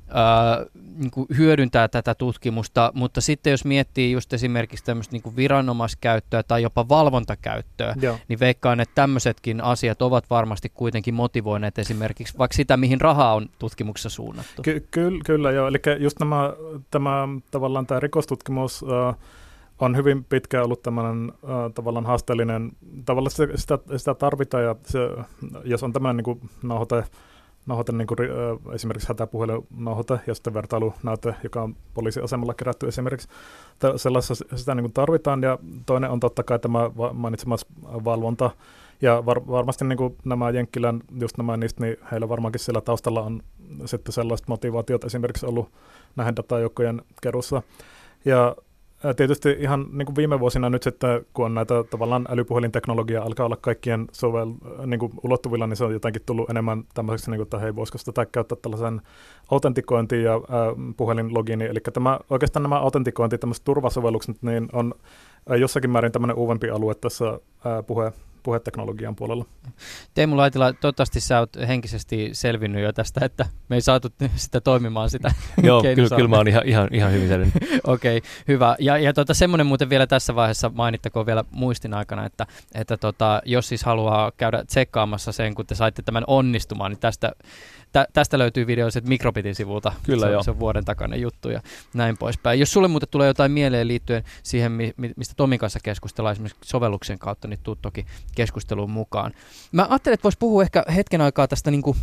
ää, niin kuin hyödyntää tätä tutkimusta, mutta sitten jos miettii just esimerkiksi tämmöistä niin kuin viranomaiskäyttöä tai jopa valvontakäyttöä, Joo. niin veikkaan, että tämmöisetkin asiat ovat varmasti kuitenkin motivoineet esimerkiksi vaikka sitä, mihin rahaa on tutkimuksessa suunnattu. Ky- ky- kyllä joo, eli just nämä, tämä tavallaan tämä rikostutkimus äh, on hyvin pitkään ollut tämmöinen äh, tavallaan haasteellinen, tavallaan sitä, sitä tarvitaan, ja se, jos on tämmöinen niin kuin nauhoite, nauhoite niin kuin, äh, esimerkiksi hätäpuhelinauhoite ja sitten vertailunäyte, joka on poliisiasemalla kerätty esimerkiksi, sellaisessa sitä niin kuin tarvitaan, ja toinen on totta kai tämä mainitsemas valvonta. Ja var, varmasti niin kuin nämä Jenkkilän, just nämä niistä, niin heillä varmaankin siellä taustalla on sitten sellaiset motivaatiot esimerkiksi ollut näiden datajoukkojen keruussa. Ja tietysti ihan niin kuin viime vuosina nyt sitten, kun on näitä tavallaan älypuhelinteknologiaa alkaa olla kaikkien sovel, niin kuin ulottuvilla, niin se on jotenkin tullut enemmän tämmöiseksi, niin kuin, että hei, voisiko sitä käyttää tällaisen autentikointiin ja ää, puhelinlogiiniin. Eli tämä, oikeastaan nämä autentikointi, tämmöiset turvasovellukset, niin on ää, jossakin määrin tämmöinen uudempi alue tässä ää, puhe puheteknologian puolella. Teemu Laitila, toivottavasti sä oot henkisesti selvinnyt jo tästä, että me ei saatu sitä toimimaan sitä. Joo, kyllä, kyllä mä oon ihan, ihan, ihan hyvin selvinnyt. Okei, okay, hyvä. Ja, ja tota, semmoinen muuten vielä tässä vaiheessa mainittakoon vielä muistin aikana, että, että tota, jos siis haluaa käydä tsekkaamassa sen, kun te saitte tämän onnistumaan, niin tästä, tä, tästä löytyy video sieltä Microbitin sivulta. Kyllä, se, joo. Se on vuoden takainen juttu ja näin poispäin. Jos sulle muuten tulee jotain mieleen liittyen siihen, mistä Tomin kanssa keskustellaan esimerkiksi sovelluksen kautta, niin tuu toki keskusteluun mukaan. Mä ajattelin, että voisi puhua ehkä hetken aikaa tästä niinku,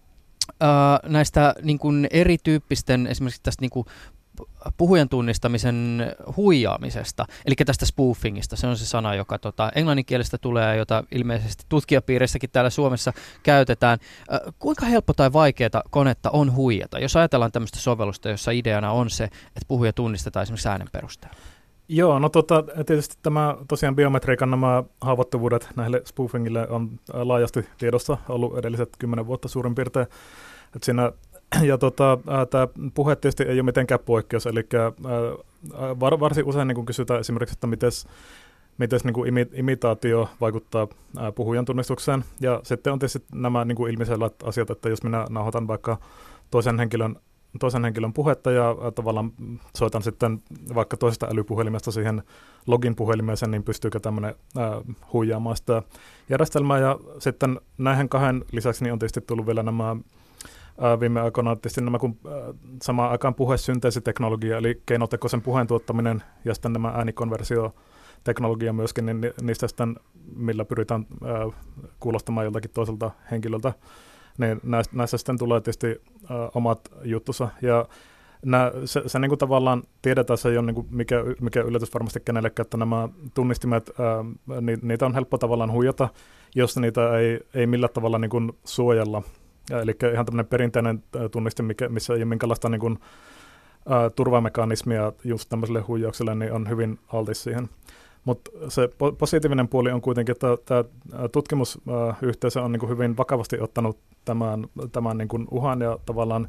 äh, näistä niinku erityyppisten, esimerkiksi tästä niinku puhujan tunnistamisen huijaamisesta, eli tästä spoofingista. Se on se sana, joka tota, englanninkielestä tulee ja jota ilmeisesti tutkijapiireissäkin täällä Suomessa käytetään. Äh, kuinka helppo tai vaikeaa konetta on huijata, jos ajatellaan tämmöistä sovellusta, jossa ideana on se, että puhuja tunnistetaan esimerkiksi äänen perusteella? Joo, no tota, tietysti tämä tosiaan biometriikan nämä haavoittuvuudet näille spoofingille on laajasti tiedossa ollut edelliset kymmenen vuotta suurin piirtein. Et siinä, ja tota, tämä puhe tietysti ei ole mitenkään poikkeus, eli ää, var, varsin usein niin kun kysytään esimerkiksi, että miten niin kuin imitaatio vaikuttaa ää, puhujan tunnistukseen. Ja sitten on tietysti nämä niin kuin ilmiselvät asiat, että jos minä nauhoitan vaikka toisen henkilön toisen henkilön puhetta ja tavallaan soitan sitten vaikka toisesta älypuhelimesta siihen login-puhelimeen, niin pystyykö tämmöinen ää, huijaamaan sitä järjestelmää. Ja sitten näihin kahden lisäksi niin on tietysti tullut vielä nämä ää, viime aikoina tietysti nämä kun ää, samaan aikaan puhesynteesiteknologia, eli keinotekoisen puheen tuottaminen ja sitten nämä äänikonversio teknologia myöskin, niin niistä sitten, millä pyritään ää, kuulostamaan joltakin toiselta henkilöltä, niin näistä, näissä sitten tulee tietysti ää, omat juttusa. Ja nää, se, se niin kuin tavallaan tiedetään, se ei ole niin kuin mikä, mikä yllätys varmasti kenellekään, että nämä tunnistimet, ää, ni, niitä on helppo tavallaan huijata, jos niitä ei, ei millään tavalla niin kuin suojella. Ja, eli ihan tämmöinen perinteinen tunnistin, mikä, missä ei ole minkälaista niin kuin, ä, turvamekanismia just tämmöiselle huijaukselle, niin on hyvin altis siihen. Mutta se po- positiivinen puoli on kuitenkin, että tämä tutkimusyhteisö on niin kuin hyvin vakavasti ottanut tämän, tämän niin kuin uhan ja tavallaan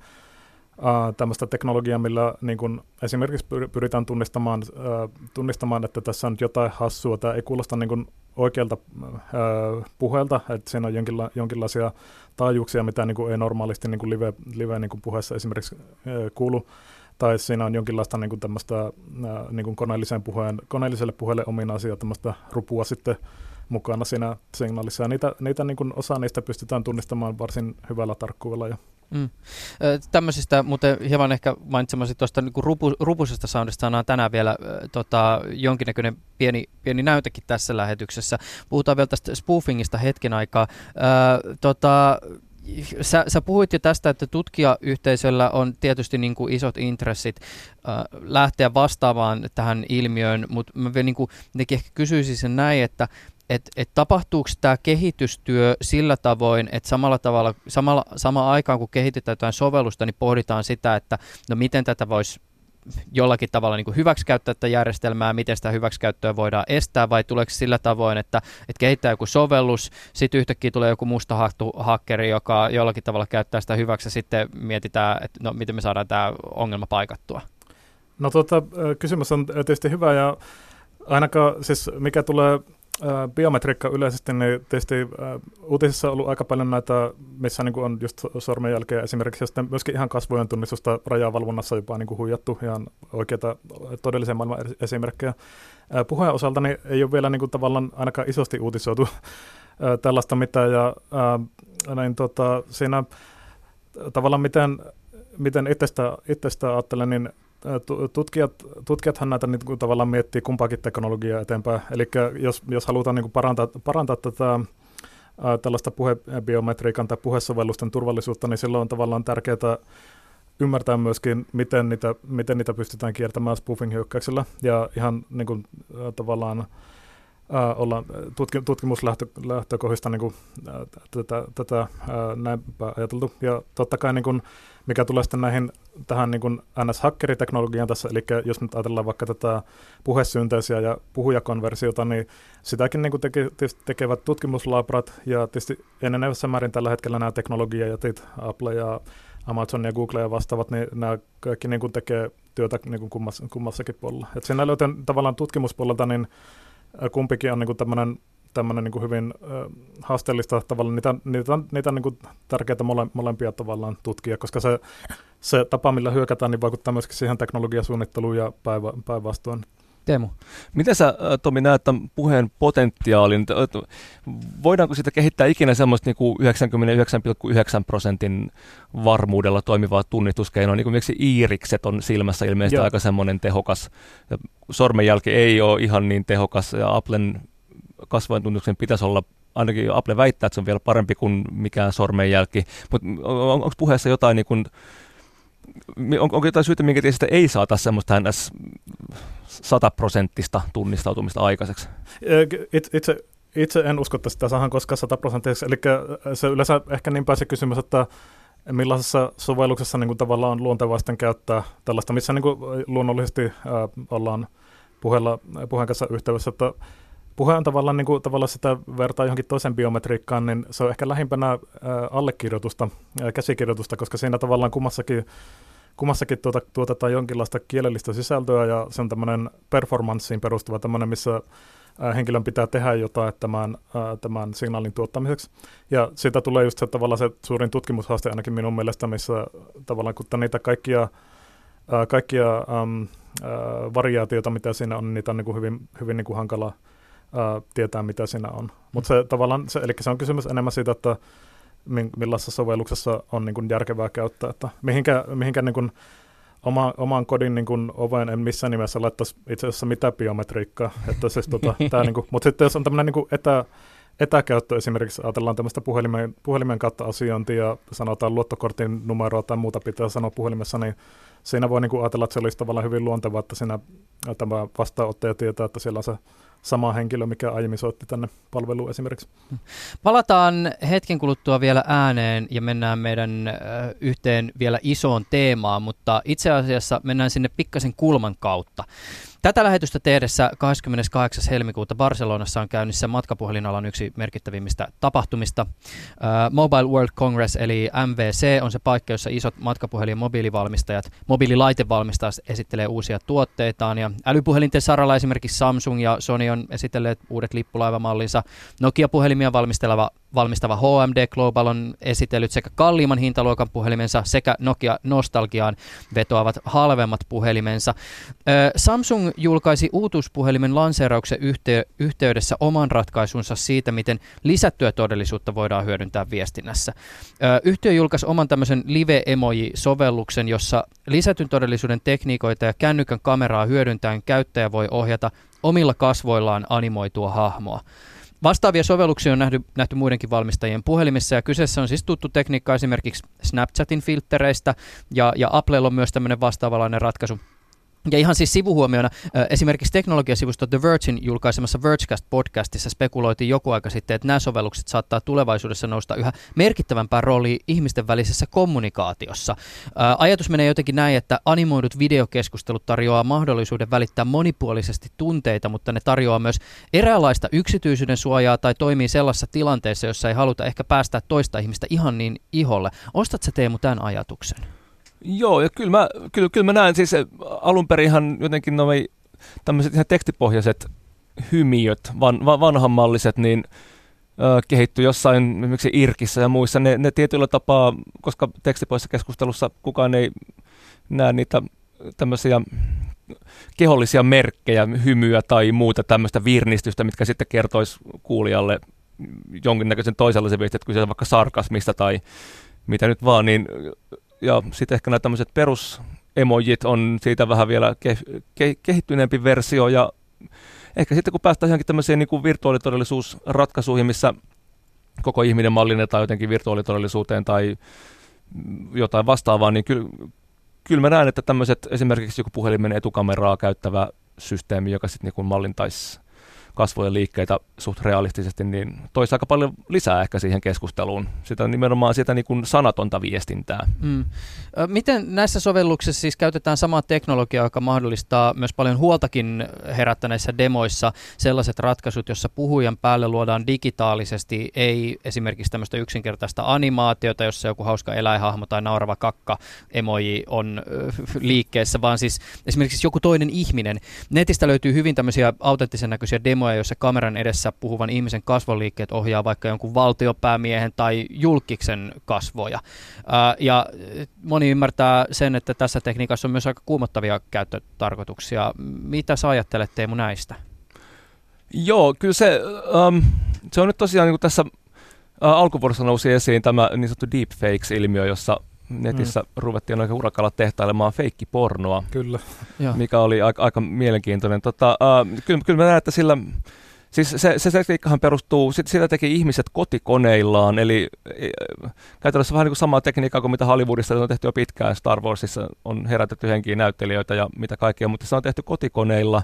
ä, tämmöistä teknologiaa, millä niin kuin esimerkiksi pyritään tunnistamaan, ä, tunnistamaan, että tässä on jotain hassua. Tämä ei kuulosta niin kuin oikealta äh, puheelta, että siinä on jonkinla- jonkinlaisia taajuuksia, mitä niin kuin ei normaalisti niin kuin live, live niin kuin puheessa esimerkiksi äh, kuulu, tai siinä on jonkinlaista niin kuin tämmöistä äh, niin kuin koneellisen puheen, koneelliselle puheelle ominaisia tämmöistä rupua sitten mukana siinä signaalissa, ja niitä, niitä niin kuin osa niistä pystytään tunnistamaan varsin hyvällä tarkkuudella. Ja Mm. Tämmöisistä, mutta hieman ehkä mainitsemasi tuosta niin rupu, rupusesta soundista saadaan tänään vielä äh, tota, jonkinnäköinen pieni, pieni näytekin tässä lähetyksessä. Puhutaan vielä tästä spoofingista hetken aikaa. Äh, tota, sä, sä puhuit jo tästä, että tutkijayhteisöllä on tietysti niin kuin isot intressit äh, lähteä vastaamaan tähän ilmiöön, mutta mä vielä niin kuin, ehkä kysyisin sen näin, että Että et tapahtuuko tämä kehitystyö sillä tavoin, että samalla tavalla, samalla, samaan aikaan kun kehitetään jotain sovellusta, niin pohditaan sitä, että no miten tätä voisi jollakin tavalla niin kuin hyväksikäyttää tätä järjestelmää, miten sitä hyväksikäyttöä voidaan estää, vai tuleeko sillä tavoin, että, että kehittää joku sovellus, sitten yhtäkkiä tulee joku musta hakkeri, joka jollakin tavalla käyttää sitä hyväksi, ja sitten mietitään, että no miten me saadaan tämä ongelma paikattua? No tuota, kysymys on tietysti hyvä, ja ainakaan siis mikä tulee biometriikka yleisesti, niin tietysti uutisissa on ollut aika paljon näitä, missä niin kuin on just sormenjälkeä esimerkiksi, ja sitten myöskin ihan kasvojen tunnistusta rajavalvonnassa jopa niin kuin huijattu ihan oikeita todellisen maailman esimerkkejä. Puheen osalta niin ei ole vielä niin kuin tavallaan ainakaan isosti uutisoitu tällaista mitään, ja näin, tota, siinä tavallaan miten, miten itsestä, itsestä ajattelen, niin Tutkijat, tutkijathan näitä niin kuin tavallaan miettii kumpaakin teknologiaa eteenpäin. Eli jos, jos halutaan niin kuin parantaa, parantaa tätä ää, tällaista puhebiometriikan tai puhesovellusten turvallisuutta, niin silloin on tavallaan tärkeää ymmärtää myöskin, miten niitä, miten niitä pystytään kiertämään spoofing-hyökkäyksellä. Ja ihan niin kuin, ää, tavallaan ää, olla tutki, tutkimuslähtökohdista niin kuin, ää, tätä, tätä ää, näinpä ajateltu. Ja totta kai niin kuin, mikä tulee sitten näihin tähän niin kuin N S-hakkeriteknologiaan tässä, eli jos nyt ajatellaan vaikka tätä puhesynteesiä ja puhujakonversiota, niin sitäkin niin kuin teke, tekevät tutkimuslabrat, ja tietysti enenevässä määrin tällä hetkellä nämä teknologiajätit, Apple ja Amazon ja Google ja vastaavat, niin nämä kaikki niin kuin tekee työtä niin kuin kummas, kummassakin puolella. Et siinä löytän tavallaan tutkimuspuolelta, niin kumpikin on niin kuin tämmöinen tämmöinen niin kuin hyvin äh, haasteellista tavalla, niitä, niitä, niitä on niin kuin tärkeää mole, molempia tavallaan tutkia, koska se, se tapa, millä hyökätään, niin vaikuttaa myöskin siihen teknologiasuunnitteluun ja päivä, päinvastoin. Teemu. Miten sä, Tomi, näet tämän puheen potentiaalin? Voidaanko sitä kehittää ikinä semmoista niin kuin yhdeksänkymmentäyhdeksän pilkku yhdeksän prosentin varmuudella toimivaa tunnistuskeinoa, niin kuin miksi iirikset on silmässä ilmeisesti Joo. aika semmoinen tehokas. Ja sormenjälki ei ole ihan niin tehokas, ja Applen kasvojen tunnistuksen pitäisi olla, ainakin Apple väittää, että se on vielä parempi kuin mikään sormenjälki, mutta on, on, onko puheessa jotain, niin kuin, on, onko jotain syytä, minkä tietysti ei saata semmoista ns. sataprosenttista tunnistautumista aikaiseksi? Itse, itse, itse en usko, että sitä saadaan koskaan sataprosenttisesti, eli se yleensä ehkä niin pääsee kysymys, että millaisessa sovelluksessa niin kuin tavallaan on luontevaa sitten käyttää tällaista, missä niin kuin luonnollisesti ää, ollaan puheella, puheen kanssa yhteydessä, että puhe on tavallaan, niin kuin, tavallaan sitä vertaa johonkin toisen biometriikkaan, niin se on ehkä lähimpänä ää, allekirjoitusta, ää, käsikirjoitusta, koska siinä tavallaan kummassakin, kummassakin tuota, tuotetaan jonkinlaista kielellistä sisältöä, ja se on tämmöinen performanssiin perustuva tämmöinen, missä ää, henkilön pitää tehdä jotain tämän, ää, tämän signaalin tuottamiseksi. Ja siitä tulee just se tavallaan se suurin tutkimushaaste ainakin minun mielestä, missä tavallaan kun niitä kaikkia, ää, kaikkia äm, ää, variaatioita, mitä siinä on, niin niitä on niin kuin hyvin, hyvin niin kuin hankala Uh, tietää, mitä siinä on. Mutta se tavallaan, se, eli se on kysymys enemmän siitä, että millaisessa sovelluksessa on niin kuin järkevää käyttää, että mihinkä, mihinkä niin kuin oma, oman kodin niin kuin oven en missään nimessä laittaisi itse asiassa mitään biometriikkaa. Että siis, tota, tää, niin kuin, mutta sitten jos on tämmöinen niin kuin etä, etäkäyttö esimerkiksi, ajatellaan tämmöistä puhelimen, puhelimen kautta asiointia ja sanotaan luottokortin numeroa tai muuta pitää sanoa puhelimessa, niin siinä voi niin kuin ajatella, että se olisi tavallaan hyvin luontevaa, että siinä tämä vastaanottaja tietää, että siellä on se sama henkilö, mikä aiemmin soitti tänne palveluun esimerkiksi. Palataan hetken kuluttua vielä ääneen ja mennään meidän ö, yhteen vielä isoon teemaan, mutta itse asiassa mennään sinne pikkasen kulman kautta. Tätä lähetystä tehdessä kahdeskymmeneskahdeksas helmikuuta Barcelonassa on käynnissä matkapuhelinalan yksi merkittävimmistä tapahtumista. Uh, Mobile World Congress eli M W C on se paikka, jossa isot matkapuhelin- ja mobiilivalmistajat, mobiililaitevalmistajat esittelee uusia tuotteitaan. Ja älypuhelinten saralla esimerkiksi Samsung ja Sony on esitelleet uudet lippulaivamallinsa. Nokia-puhelimia valmisteleva valmistava H M D Global on esitellyt sekä kalliimman hintaluokan puhelimensa sekä Nokia Nostalgiaan vetoavat halvemmat puhelimensa. Ö, Samsung julkaisi uutuuspuhelimen lanseerauksen yhtey- yhteydessä oman ratkaisunsa siitä, miten lisättyä todellisuutta voidaan hyödyntää viestinnässä. Ö, yhtiö julkaisi oman tämmöisen live-emoji-sovelluksen, jossa lisätyn todellisuuden tekniikoita ja kännykän kameraa hyödyntäen käyttäjä voi ohjata omilla kasvoillaan animoitua hahmoa. Vastaavia sovelluksia on nähty, nähty muidenkin valmistajien puhelimissa ja kyseessä on siis tuttu tekniikka esimerkiksi Snapchatin filttereistä ja, ja Applella on myös tämmöinen vastaavalainen ratkaisu. Ja ihan siis sivuhuomiona, esimerkiksi teknologiasivusto The Vergein julkaisemassa Vergecast-podcastissa spekuloitiin joku aika sitten, että nämä sovellukset saattaa tulevaisuudessa nousta yhä merkittävämpään rooliin ihmisten välisessä kommunikaatiossa. Ää, ajatus menee jotenkin näin, että animoidut videokeskustelut tarjoaa mahdollisuuden välittää monipuolisesti tunteita, mutta ne tarjoaa myös eräänlaista yksityisyyden suojaa tai toimii sellaisessa tilanteessa, jossa ei haluta ehkä päästää toista ihmistä ihan niin iholle. Ostatko sä, Teemu, tämän ajatuksen? Joo, ja kyllä mä, kyllä, kyllä mä näen siis alun perin ihan jotenkin noi tämmöiset ihan tekstipohjaiset hymiöt, van, van, vanhanmalliset, niin ö, kehittyi jossain esimerkiksi Irkissä ja muissa. Ne, ne tietyllä tapaa, koska tekstipohjaisessa keskustelussa kukaan ei näe niitä tämmöisiä kehollisia merkkejä, hymyä tai muuta tämmöistä virnistystä, mitkä sitten kertoisi kuulijalle jonkinnäköisen toisenlaisen viestin, että kyse on vaikka sarkasmista tai mitä nyt vaan, niin ja sitten ehkä nämä tämmöiset perusemojit on siitä vähän vielä ke- ke- kehittyneempi versio, ja ehkä sitten kun päästään johonkin tämmöisiin niin kuin virtuaalitodellisuusratkaisuihin, missä koko ihminen mallinnetaan jotenkin virtuaalitodellisuuteen tai jotain vastaavaa, niin kyllä, kyllä mä näen, että tämmöiset esimerkiksi joku puhelimen etukameraa käyttävä systeemi, joka sitten niin kuin mallintaisi kasvojen liikkeitä suht realistisesti, niin toisi aika paljon lisää ehkä siihen keskusteluun. Sitä nimenomaan sitä niin kuin sanatonta viestintää. Mm. Miten näissä sovelluksissa siis käytetään samaa teknologiaa, joka mahdollistaa myös paljon huoltakin herättäneissä demoissa sellaiset ratkaisut, jossa puhujan päälle luodaan digitaalisesti, ei esimerkiksi tämmöistä yksinkertaista animaatiota, jossa joku hauska eläinhahmo tai naurava kakka emoji on liikkeessä, vaan siis esimerkiksi joku toinen ihminen. Netistä löytyy hyvin tämmöisiä autenttisen näköisiä demoja, jossa kameran edessä puhuvan ihmisen kasvonliikkeet ohjaa vaikka jonkun valtiopäämiehen tai julkiksen kasvoja. Ää, ja moni ymmärtää sen, että tässä tekniikassa on myös aika kuumottavia käyttötarkoituksia. Mitä sä ajattelet, Teemu, näistä? Joo, kyllä se, um, se on nyt tosiaan niin kuin tässä uh, alkuvuorossa nousi esiin tämä niin sanottu deepfakes-ilmiö, jossa netissä mm. ruvettiin oikein urakalla tehtailemaan feikkipornoa, kyllä. Mikä oli aika, aika mielenkiintoinen. Tota, uh, kyllä, kyllä mä näen, että sillä, siis se, se tekniikkahan perustuu, sit, sitä teki ihmiset kotikoneillaan, eli äh, käytännössä vähän niin kuin samaa tekniikkaa kuin mitä Hollywoodissa on tehty jo pitkään. Star Warsissa on herätetty henkiä näyttelijöitä ja mitä kaikkea, mutta se on tehty kotikoneilla,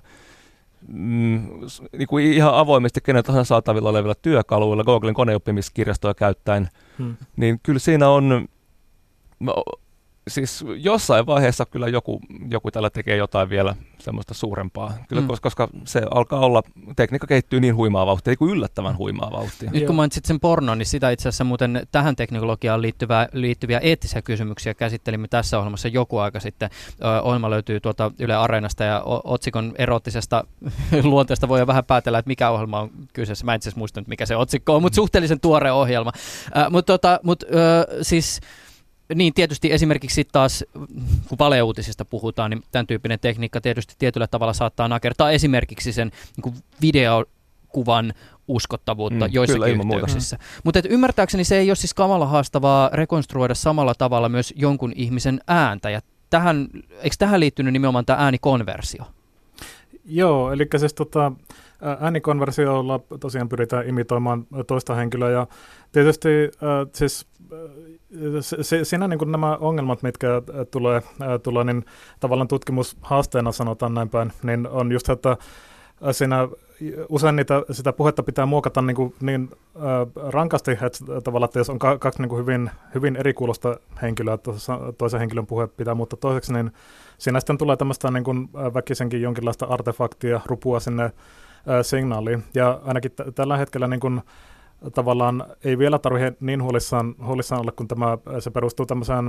mm, niin kuin ihan avoimesti kenen tahansa saatavilla olevilla työkaluilla, Googlen koneoppimiskirjastoa käyttäen, hmm. niin kyllä siinä on. No, siis jossain vaiheessa kyllä joku, joku tällä tekee jotain vielä semmoista suurempaa, kyllä, mm. koska se alkaa olla, tekniikka kehittyy niin huimaa vauhtia, ei kuin yllättävän huimaa vauhtia. Nyt kun mainitsit sen pornon, niin sitä itse asiassa muuten tähän teknologiaan liittyvää, liittyviä eettisiä kysymyksiä käsittelimme tässä ohjelmassa joku aika sitten. Ohjelma löytyy tuolta Yle Areenasta ja otsikon eroottisesta luonteesta voi jo vähän päätellä, että mikä ohjelma on kyseessä. Mä en itse asiassa muista nyt, mikä se otsikko on, mutta suhteellisen tuore ohjelma. Äh, mutta tota, mut, äh, siis niin, tietysti esimerkiksi taas, kun valeuutisista puhutaan, niin tämän tyyppinen tekniikka tietysti tietyllä tavalla saattaa nakertaa esimerkiksi sen niin kuin videokuvan uskottavuutta mm, joissakin yhteyksissä. Mutta ymmärtääkseni se ei ole siis kamala haastavaa rekonstruoida samalla tavalla myös jonkun ihmisen ääntä. Ja tähän, eikö tähän liittynyt nimenomaan tämä äänikonversio? Joo, eli siis tota, äänikonversiolla tosiaan pyritään imitoimaan toista henkilöä, ja tietysti äh, siis se, se, siinä niin kuin nämä ongelmat, mitkä tulee, äh, tulee, niin tavallaan tutkimushaasteena sanotaan näin päin, niin on just, että siinä usein niitä, sitä puhetta pitää muokata niin, kuin niin äh, rankasti, että tavallaan, että jos on kaksi niin kuin hyvin, hyvin eri kuulosta henkilöä, että toisen henkilön puhe pitää muuttaa toiseksi, niin siinä sitten tulee tämmöistä niin kuin väkisenkin jonkinlaista artefaktia, rupua sinne äh, signaaliin. Ja ainakin t- tällä hetkellä niin kuin, tavallaan ei vielä tarvitse niin huolissaan, huolissaan olla, kun tämä, se perustuu tämmöiseen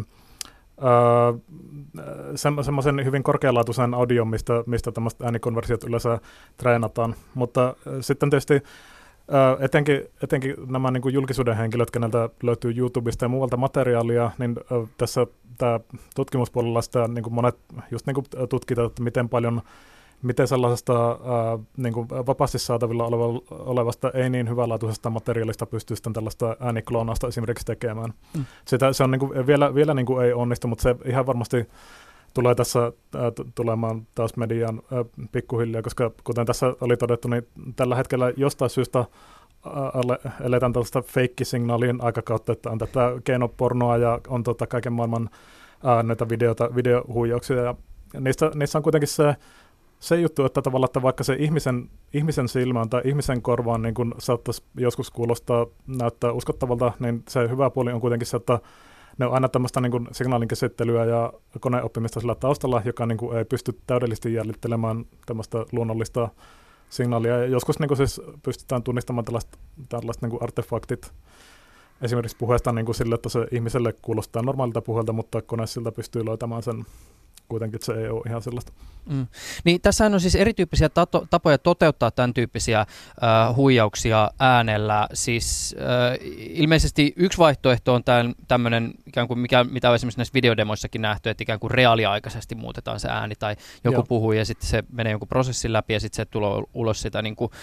Öö, se, semmoisen hyvin korkealaatuisen audion, mistä, mistä tämmöiset äänikonversiot yleensä treenataan. Mutta äh, sitten tietysti äh, etenkin, etenkin nämä niin kuin julkisuuden henkilöt, keneltä löytyy YouTubesta ja muualta materiaalia, niin äh, tässä tämä tutkimuspuolella sitä niin kuin monet just niin kuin tutkitaan, että miten paljon miten sellaisesta äh, niin kuin vapaasti saatavilla oleva, olevasta ei niin hyvänlaatuisesta materiaalista pystyy sitten tällaista äänikloonausta esimerkiksi tekemään. Mm. Sitä, se on niin kuin, vielä, vielä niin kuin ei onnistu, mutta se ihan varmasti tulee tässä äh, tulemaan taas median äh, pikkuhiljaa, koska kuten tässä oli todettu, niin tällä hetkellä jostain syystä äh, eletään tällaista fake-signaalien aikakautta, että on tätä keinopornoa ja on tota kaiken maailman äh, näitä videota, videohuijauksia, ja niistä, niissä on kuitenkin se Se juttu, että tavallaan, että vaikka se ihmisen, ihmisen silmään tai ihmisen korvaan niin kun saattaisi joskus kuulostaa, näyttää uskottavalta, niin se hyvä puoli on kuitenkin se, että ne on aina tämmöistä niin kun signaalin käsittelyä ja koneoppimista sillä taustalla, joka niin kun ei pysty täydellisesti jäljittelemään tämmöistä luonnollista signaalia. Ja joskus niin kun siis pystytään tunnistamaan tällaiset, tällaiset niin kun artefaktit esimerkiksi puheesta niin kun sille, että se ihmiselle kuulostaa normaalilta puhelta, mutta kone siltä pystyy löytämään sen kuitenkin, että se ei ole ihan sellaista. Mm. Niin, tässähän on siis erityyppisiä tato, tapoja toteuttaa tämän tyyppisiä äh, huijauksia äänellä. Siis äh, ilmeisesti yksi vaihtoehto on tämän, tämmöinen, ikään kuin mikä, mitä on esimerkiksi näissä videodemoissakin nähty, että ikään kuin reaaliaikaisesti muutetaan se ääni tai joku Joo. puhuu ja sitten se menee jonkun prosessin läpi ja sitten se tulee ulos sitä niin kuin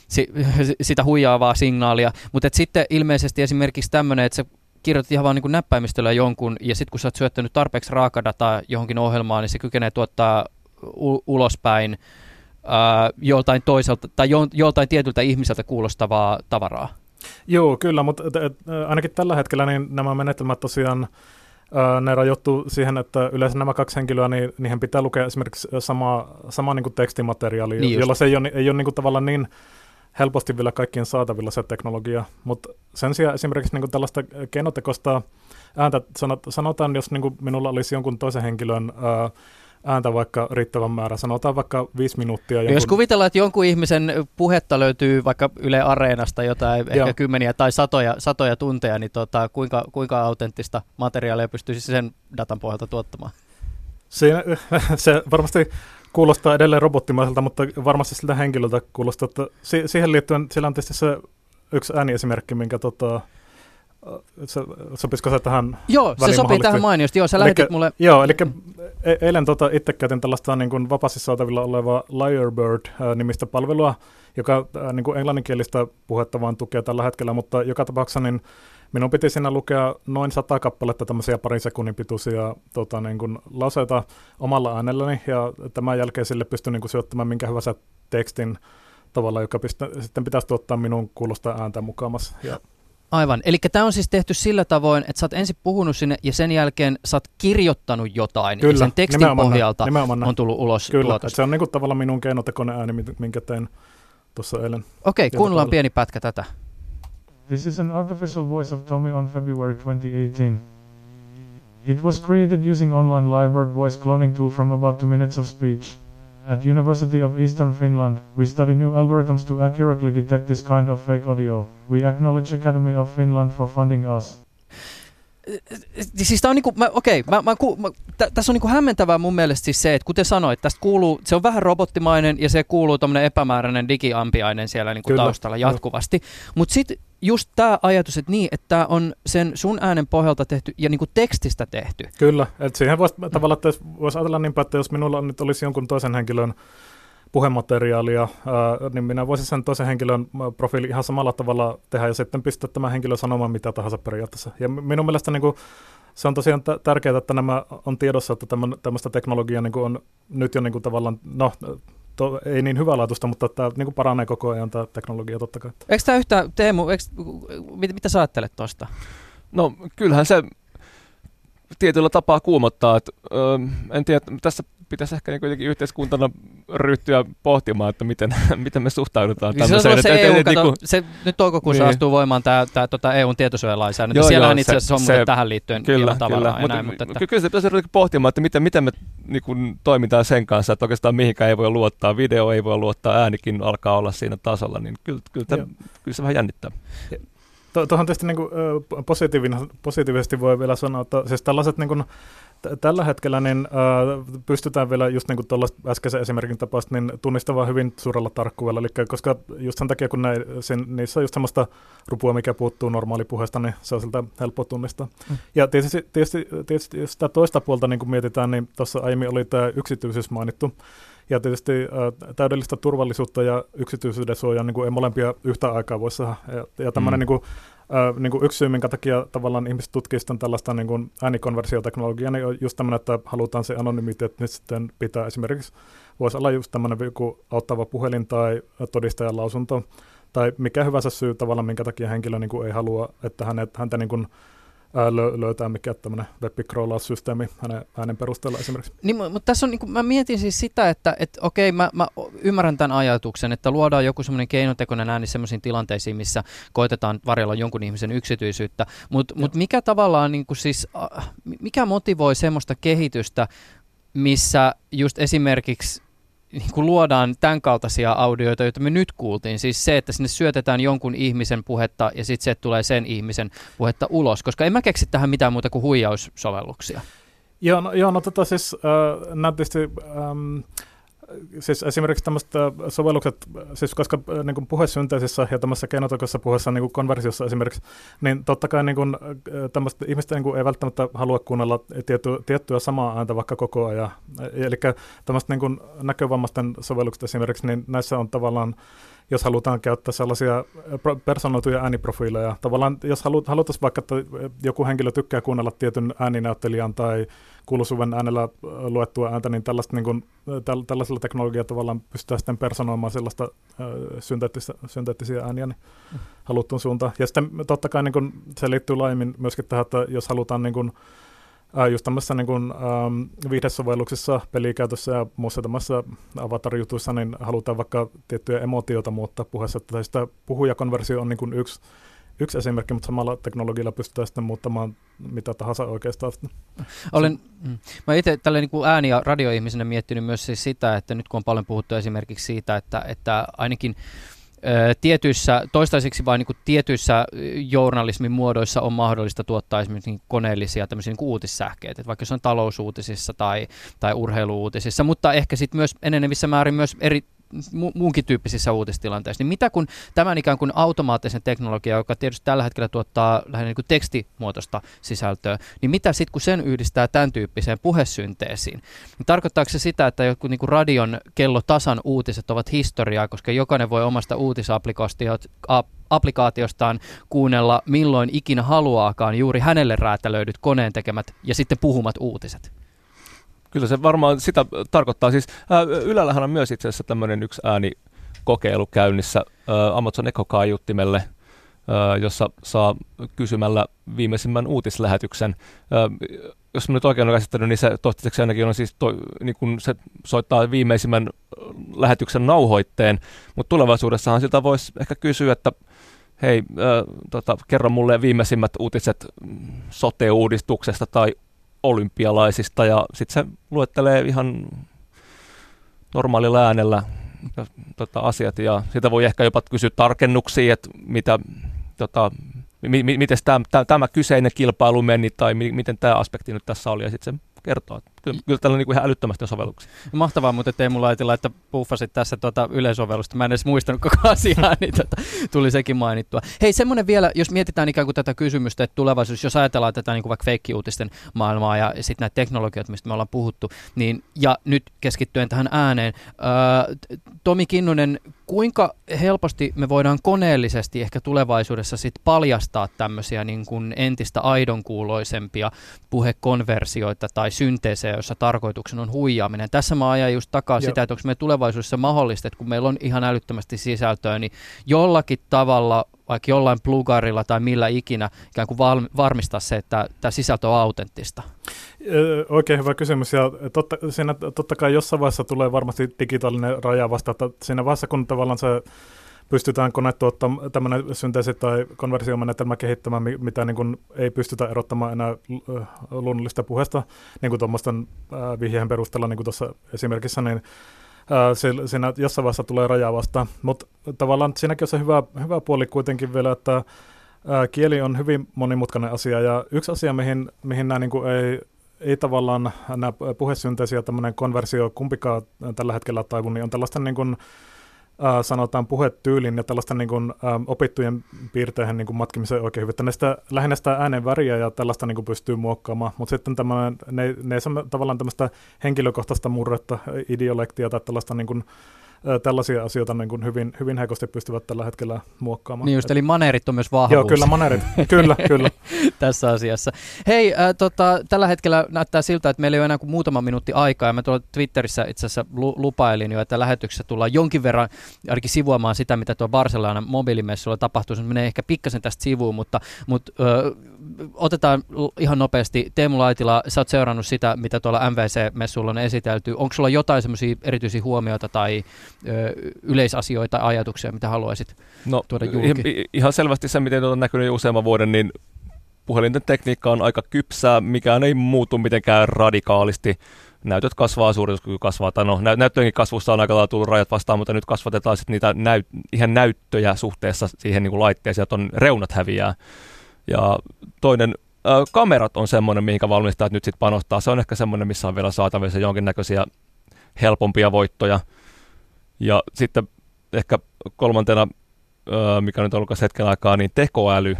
sitä huijaavaa signaalia. Mutta sitten ilmeisesti esimerkiksi tämmöinen, että se kirjoitat ihan vaan niin kuin näppäimistöllä jonkun, ja sitten kun sä oot syöttänyt tarpeeksi raakadataa johonkin ohjelmaan, niin se kykenee tuottaa u- ulospäin ää, joltain toiselta tai jo- joltain tietyltä ihmiseltä kuulostavaa tavaraa. Joo, kyllä, mutta et, et, ainakin tällä hetkellä niin nämä menetelmät tosiaan ää, ne rajoittuu siihen, että yleensä nämä kaksi henkilöä, niin niihin pitää lukea esimerkiksi samaa sama niin kuin tekstimateriaalia, niin jolla se ei ole, ei ole niin kuin tavallaan niin helposti vielä kaikkien saatavilla se teknologia, mutta sen sijaan esimerkiksi niin kuin tällaista keinotekoista ääntä, sanotaan, jos niin kuin minulla olisi jonkun toisen henkilön ää, ääntä vaikka riittävän määrä, sanotaan vaikka viisi minuuttia. Jonkun... Jos kuvitellaan, että jonkun ihmisen puhetta löytyy vaikka Yle Areenasta jotain Joo. ehkä kymmeniä tai satoja, satoja tunteja, niin tota, kuinka, kuinka autenttista materiaalia pystyisi sen datan pohjalta tuottamaan? Siinä, se varmasti kuulostaa edelleen robottimaiselta, mutta varmasti siltä henkilöltä kuulostaa, että si- siihen liittyen sillä on tietysti se yksi ääniesimerkki, minkä tota, se, sopisiko se tähän Joo, se sopii tähän mainiosti. Joo, sä lähetit elikkä, mulle... Joo, eli e- eilen tota, itse käytin tällaista niin kuin vapaasti saatavilla olevaa Lyrebird-nimistä palvelua, joka äh, niin kuin englanninkielistä puhetta vaan tukee tällä hetkellä, mutta joka tapauksessa niin minun piti siinä lukea noin sata kappaletta tämmöisiä parin sekunnin pituisia tota, niin kuin lauseita omalla äänelläni, ja tämän jälkeen sille pystyi niin kuin syöttämään minkä hyvänsä tekstin tavalla, joka pistä, sitten pitäisi tuottaa minun kuulostaa ääntä mukaamassa. Ja Aivan. Eli tämä on siis tehty sillä tavoin, että sä oot ensin puhunut sinne ja sen jälkeen sä oot kirjoittanut jotain. Kyllä, ja sen tekstin nimenomaan pohjalta nimenomaan on tullut ulos Kyllä, tuotos. Se on niin kuin tavallaan minun keinotekoinen ääni, minkä tein tuossa eilen. Okei, okay, kuunnellaan pieni pätkä tätä. This is an artificial voice of Tommy on February twenty eighteen. It was created using online Lyrebird voice cloning tool from about two minutes of speech. At University of Eastern Finland, we study new algorithms to accurately detect this kind of fake audio. We acknowledge Academy of Finland for funding us. Siis tää on niinku, mä, okei, mä, mä, mä, tä, tässä on niinku hämmentävää mun mielestä siis se, että kuten sanoit, tästä kuuluu, se on vähän robottimainen ja se kuuluu tommonen epämääräinen digiampiainen siellä niinku taustalla jatkuvasti. Mutta sitten just tää ajatus, että niin, että tää on sen sun äänen pohjalta tehty ja niinku tekstistä tehty. Kyllä, että siihen voisi tavallaan, että voisi ajatella niinpä, että jos minulla nyt olisi jonkun toisen henkilön puhemateriaalia, ää, niin minä voisin sen toisen henkilön profiili ihan samalla tavalla tehdä ja sitten pistää tämän henkilön sanomaan mitä tahansa periaatteessa. Ja minun mielestä niin kuin, se on tosiaan t- tärkeää, että nämä on tiedossa, että tämmöistä teknologiaa niin kuin on nyt jo niin kuin tavallaan, no to, ei niin hyvälaatuista, mutta tämä niin kuin paranee koko ajan tämä teknologia totta kai. Eikö tämä yhtä, Teemu, eikö, mit, mitä sä ajattelet tuosta? No kyllähän se tietyllä tapaa kuumottaa, että öö, en tiedä, tässä pitäisi ehkä niin kuitenkin yhteiskuntana ryhtyä pohtimaan, että miten, miten me suhtaudutaan niin tämmöiseen. Se, et, E U, et, kato, niin kuin, se, nyt toukokuussa niin. astuu voimaan tämä, tämä tota E U:n tietosuojalainsäädäntö. Siellähän itse asiassa on se, tähän liittyen kyllä, tavaraa kyllä. näin. Mutta että... Kyllä se pitäisi ryhtyä pohtimaan, että miten, miten me niin kuin, toimitaan sen kanssa, että oikeastaan mihinkään ei voi luottaa. Video ei voi luottaa, äänikin alkaa olla siinä tasolla, niin kyllä, kyllä, tämä, kyllä se vähän jännittää. Tuohon tietysti niin kuin, positiivisesti voi vielä sanoa, että siis tällaiset niin kuin, t- tällä hetkellä niin, äh, pystytään vielä just niin kuin tuollaista äskeisen esimerkin tapausta niin tunnistamaan hyvin suurella tarkkuudella, eli koska just sen takia, kun ne, sen, niissä on just semmoista rupua, mikä puuttuu normaalipuheesta, niin se on siltä helppo tunnistaa. Mm. Ja tietysti, tietysti, tietysti jos sitä toista puolta niin kuin mietitään, niin tuossa aiemmin oli tämä yksityisyys mainittu. Ja tietysti äh, täydellistä turvallisuutta ja yksityisyyden suojaa niin kuin ei molempia yhtä aikaa voi saada. Ja, ja tämmöinen mm. niin kuin, äh, niin kuin yksi syy, minkä takia tavallaan ihmiset tutkii tällaista niin kuin äänikonversioteknologiaa, niin on just tämmöinen, että halutaan se anonymiteetti nyt sitten pitää. Esimerkiksi voisi olla just tämmöinen joku auttava puhelin tai todistajan lausunto, tai mikä hyvänsä syy tavallaan, minkä takia henkilö niin kuin ei halua, että hänet, häntä niin kuin Lö- löytää mikä tämmöinen web-crawlaussysteemi hänen äänen perusteella esimerkiksi. Niin, mutta tässä on, niin kuin, mä mietin siis sitä, että et, okei, mä, mä ymmärrän tämän ajatuksen, että luodaan joku semmoinen keinotekoinen ääni semmoisiin tilanteisiin, missä koitetaan varjella jonkun ihmisen yksityisyyttä, mutta mut mikä tavallaan, niin kuin siis, mikä motivoi semmoista kehitystä, missä just esimerkiksi niin kuin luodaan tämän kaltaisia audioita, joita me nyt kuultiin. Siis se, että sinne syötetään jonkun ihmisen puhetta ja sitten se, että tulee sen ihmisen puhetta ulos. Koska en mä keksi tähän mitään muuta kuin huijaussovelluksia. Joo, no, joo, no tota siis äh, näyttäisi... Ähm, siis esimerkiksi tämmöiset sovellukset, siis koska niin kuin puhesynteesissä ja tämmöisessä keinotekoisessa puheessa, niin kuin konversiossa esimerkiksi, niin totta kai niin kuin, tämmöistä ihmistä niin kuin ei välttämättä halua kuunnella tiettyä, tiettyä samaa ääntä vaikka koko ajan. Eli tämmöiset niin kuin näkövammaisten sovellukset esimerkiksi, niin näissä on tavallaan, jos halutaan käyttää sellaisia personoituja ääniprofiileja. Tavallaan, jos halu, haluttaisiin vaikka, että joku henkilö tykkää kuunnella tietyn ääninäyttelijän tai kuuluisuuden äänellä luettua ääntä, niin, tällaista, niin kuin, täl, tällaisella teknologialla tavallaan pystytään sitten personoimaan sellaista äh, synteettisiä, synteettisiä ääniä niin mm. haluttuun suuntaan. Ja sitten totta kai niin kuin, se liittyy laajemmin myöskin tähän, että jos halutaan niin kuin, äh, just tämmöisissä niin kuin, ähm, viihdesovelluksissa, pelikäytössä ja muussa tämmöisissä avatar-jutuissa, niin halutaan vaikka tiettyjä emootioita muuttaa puheessa. Tai sitä puhujakonversio on niin kuin yksi Yksi esimerkki, mutta samalla teknologialla pystytään sitten muuttamaan mitä tahansa oikeastaan. Olen, mä itse tällä niin kuin ääni- ja radioihmisenä miettinyt myös siis sitä, että nyt kun on paljon puhuttu esimerkiksi siitä, että, että ainakin ö, tietyissä, toistaiseksi vain niin kuin tietyissä journalismin muodoissa on mahdollista tuottaa esimerkiksi niin koneellisia tämmöisiä niin kuin uutissähkeitä, että vaikka se on talousuutisissa tai, tai urheiluutisissa, mutta ehkä sitten myös enenevissä määrin myös eri Mu- muunkin tyyppisissä uutistilanteissa, niin mitä kun tämän ikään kuin automaattisen teknologia, joka tietysti tällä hetkellä tuottaa lähinnä niin kuin tekstimuotoista sisältöä, niin mitä sitten kun sen yhdistää tämän tyyppiseen puhesynteesiin? Niin tarkoittaako se sitä, että jotkut niin kuin radion kello tasan uutiset ovat historiaa, koska jokainen voi omasta uutisapplikaatiostaan kuunnella milloin ikinä haluaakaan juuri hänelle räätälöidyt koneen tekemät ja sitten puhumat uutiset? Kyllä se varmaan sitä tarkoittaa. Siis ää, Ylellähän on myös itse asiassa tämmöinen yksi äänikokeilu käynnissä ää, Amazon Echo-kaiuttimelle, ää, jossa saa kysymällä viimeisimmän uutislähetyksen. Ää, jos mä nyt oikein olen käsittänyt, niin se toistaiseksi ainakin on siis to, niin kun se soittaa viimeisimmän lähetyksen nauhoitteen, mutta tulevaisuudessahan siltä voisi ehkä kysyä, että hei, ää, tota, kerro mulle viimeisimmät uutiset sote-uudistuksesta tai olympialaisista, ja sitten se luettelee ihan normaalilla äänellä tota, asiat, ja sitä voi ehkä jopa kysyä tarkennuksia, että mitä, tota, mi, mi, miten tämä, tämä kyseinen kilpailu meni, tai mi, miten tämä aspekti nyt tässä oli, ja sitten se kertoo, että Kyllä, kyllä tällä on niin ihan älyttömästi sovelluksia. Mahtavaa, mutta Teemu Laitila, että puffasit tässä tuota yleisovellusta. Mä en edes muistanut koko asiaa, niin tota, tuli sekin mainittua. Hei, semmoinen vielä, jos mietitään ikään kuin tätä kysymystä, että tulevaisuus, jos ajatellaan tätä niin kuin vaikka feikki-uutisten maailmaa ja sitten näitä teknologioita, mistä me ollaan puhuttu, niin, ja nyt keskittyen tähän ääneen. Ää, Tomi Kinnunen, kuinka helposti me voidaan koneellisesti ehkä tulevaisuudessa sit paljastaa tämmöisiä niin kuin entistä aidonkuuloisempia puhekonversioita tai synteesejä, joissa tarkoituksena on huijaaminen? Tässä mä ajan just takaa Joo. sitä, että onko me tulevaisuudessa mahdollista, että kun meillä on ihan älyttömästi sisältöä, niin jollakin tavalla, vaikka jollain plugarilla tai millä ikinä, ikään kuin varmistaa se, että tämä sisältö on autenttista? Oikein hyvä kysymys, ja totta, siinä totta kai jossain vaiheessa tulee varmasti digitaalinen raja vasta, että siinä vaiheessa, kun tavallaan se pystytään konetuottamaan tämmöinen synteesi- tai konversiomenetelmä kehittämään, mitä niin kuin ei pystytä erottamaan enää luonnollista puheesta, niin kuin tuommoisten vihjeen perusteella, niin kuin tuossa esimerkissä, niin siinä jossain vaiheessa tulee raja vasta, mutta tavallaan siinäkin on se hyvä, hyvä puoli kuitenkin vielä, että kieli on hyvin monimutkainen asia, ja yksi asia, mihin, mihin nämä niin kuin ei, ei tavallaan nämä puhesynteesi ja tämmöinen konversio kumpikaan tällä hetkellä taivu, niin on tällaisten niin kuin, äh, sanotaan puhetyylin ja tällaisten niin kuin, äh, opittujen piirteihin niin kuin matkimiseen oikein hyvin, että ne sitä, lähinnä sitä äänen väriä ja tällaista niin kuin pystyy muokkaamaan, mutta sitten tämmöinen, ne, ne ei saa tavallaan tämmöistä henkilökohtaista murretta, idiolektia tai tällaista niin kuin, tällaisia asioita niin kuin hyvin, hyvin heikosti pystyvät tällä hetkellä muokkaamaan. Niin just, eli maneerit on myös vahvuus. Joo, kyllä maneerit, kyllä, kyllä. Tässä asiassa. Hei, äh, tota, tällä hetkellä näyttää siltä, että meillä ei ole enää kuin muutama minuutti aikaa, ja mä tuolla Twitterissä itse asiassa lu- lupailin jo, että lähetyksessä tullaan jonkin verran ainakin sivuamaan sitä, mitä tuo Barcelonan mobiilimessuilla tapahtuu. Se menee ehkä pikkasen tästä sivuun, mutta, mutta ö, otetaan ihan nopeasti. Teemu Laitila, sä oot seurannut sitä, mitä tuolla M V C-messuilla on esitelty. Onko sulla jotain semmoisia erityisiä huomioita tai ö, yleisasioita, ajatuksia, mitä haluaisit no, tuoda julki? Ihan selvästi se, miten on näkynyt jo useamman vuoden, niin puhelinten tekniikka on aika kypsää, mikään ei muutu mitenkään radikaalisti. Näytöt kasvaa, suorituskyky kasvaa, tai no nä- näyttöjenkin kasvussa on aika lailla tullut rajat vastaan, mutta nyt kasvatetaan sitten niitä näyt- ihan näyttöjä suhteessa siihen niin kuin laitteeseen, että on reunat häviää. Ja toinen, äh, kamerat on semmoinen, mihinkä valmistajat nyt sitten panostaa. Se on ehkä semmoinen, missä on vielä saatavissa jonkinnäköisiä helpompia voittoja. Ja sitten ehkä kolmantena, äh, mikä nyt on ollut hetken aikaa, niin tekoäly.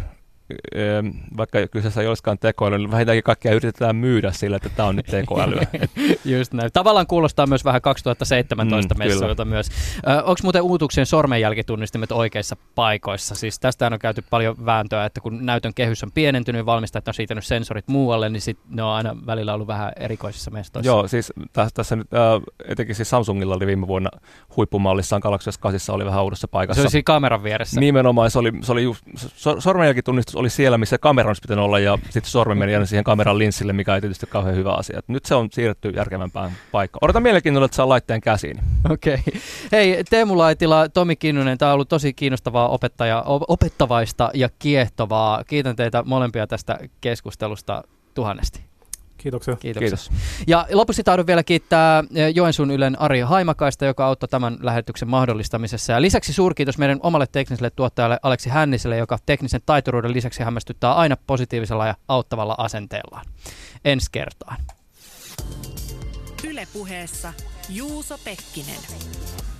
Vaikka kyseessä ei olisikaan tekoäly, niin vähintäänkin kaikkia yritetään myydä sillä, että tämä on nyt tekoälyä. Just näin. Tavallaan kuulostaa myös vähän kaksituhattaseitsemäntoista mm, messuilta myös. Onko muuten uutuuksien sormenjälkitunnistimet oikeissa paikoissa? Siis tästä on käyty paljon vääntöä, että kun näytön kehys on pienentynyt, valmistajat on siirtänyt sensorit muualle, niin sit ne on aina välillä ollut vähän erikoisissa mestoissa. Joo, siis tässä, tässä nyt äh, etenkin siis Samsungilla oli viime vuonna huippumallissaan Galaxy S kahdeksan oli vähän oudossa paikassa. Se oli siinä kameran vieressä. Nimenomaan, se oli, se oli just, sormenjälkitunnistus oli siellä, missä kamera olisi pitänyt olla, ja sitten sormi meni aina siihen kameran linssille, mikä ei tietysti kauhean hyvä asia. Nyt se on siirretty järkevämpään paikkaan. Odotan mielenkiinnolla, että saa laitteen käsiin. Okei. Okay. Hei, Teemu Laitila, Tomi Kinnunen, tämä on ollut tosi kiinnostavaa opettaja, opettavaista ja kiehtovaa. Kiitän teitä molempia tästä keskustelusta tuhannesti. Kiitoksia. Kiitoksia. Kiitos. Ja lopuksi tahdon vielä kiittää Joensuun Ylen Ari Haimakaista, joka auttoi tämän lähetyksen mahdollistamisessa. Ja lisäksi suurkiitos meidän omalle tekniselle tuottajalle Aleksi Hänniselle, joka teknisen taituruuden lisäksi hämmästyttää aina positiivisella ja auttavalla asenteellaan. Ensi kertaan. Yle Puheessa Juuso Pekkinen.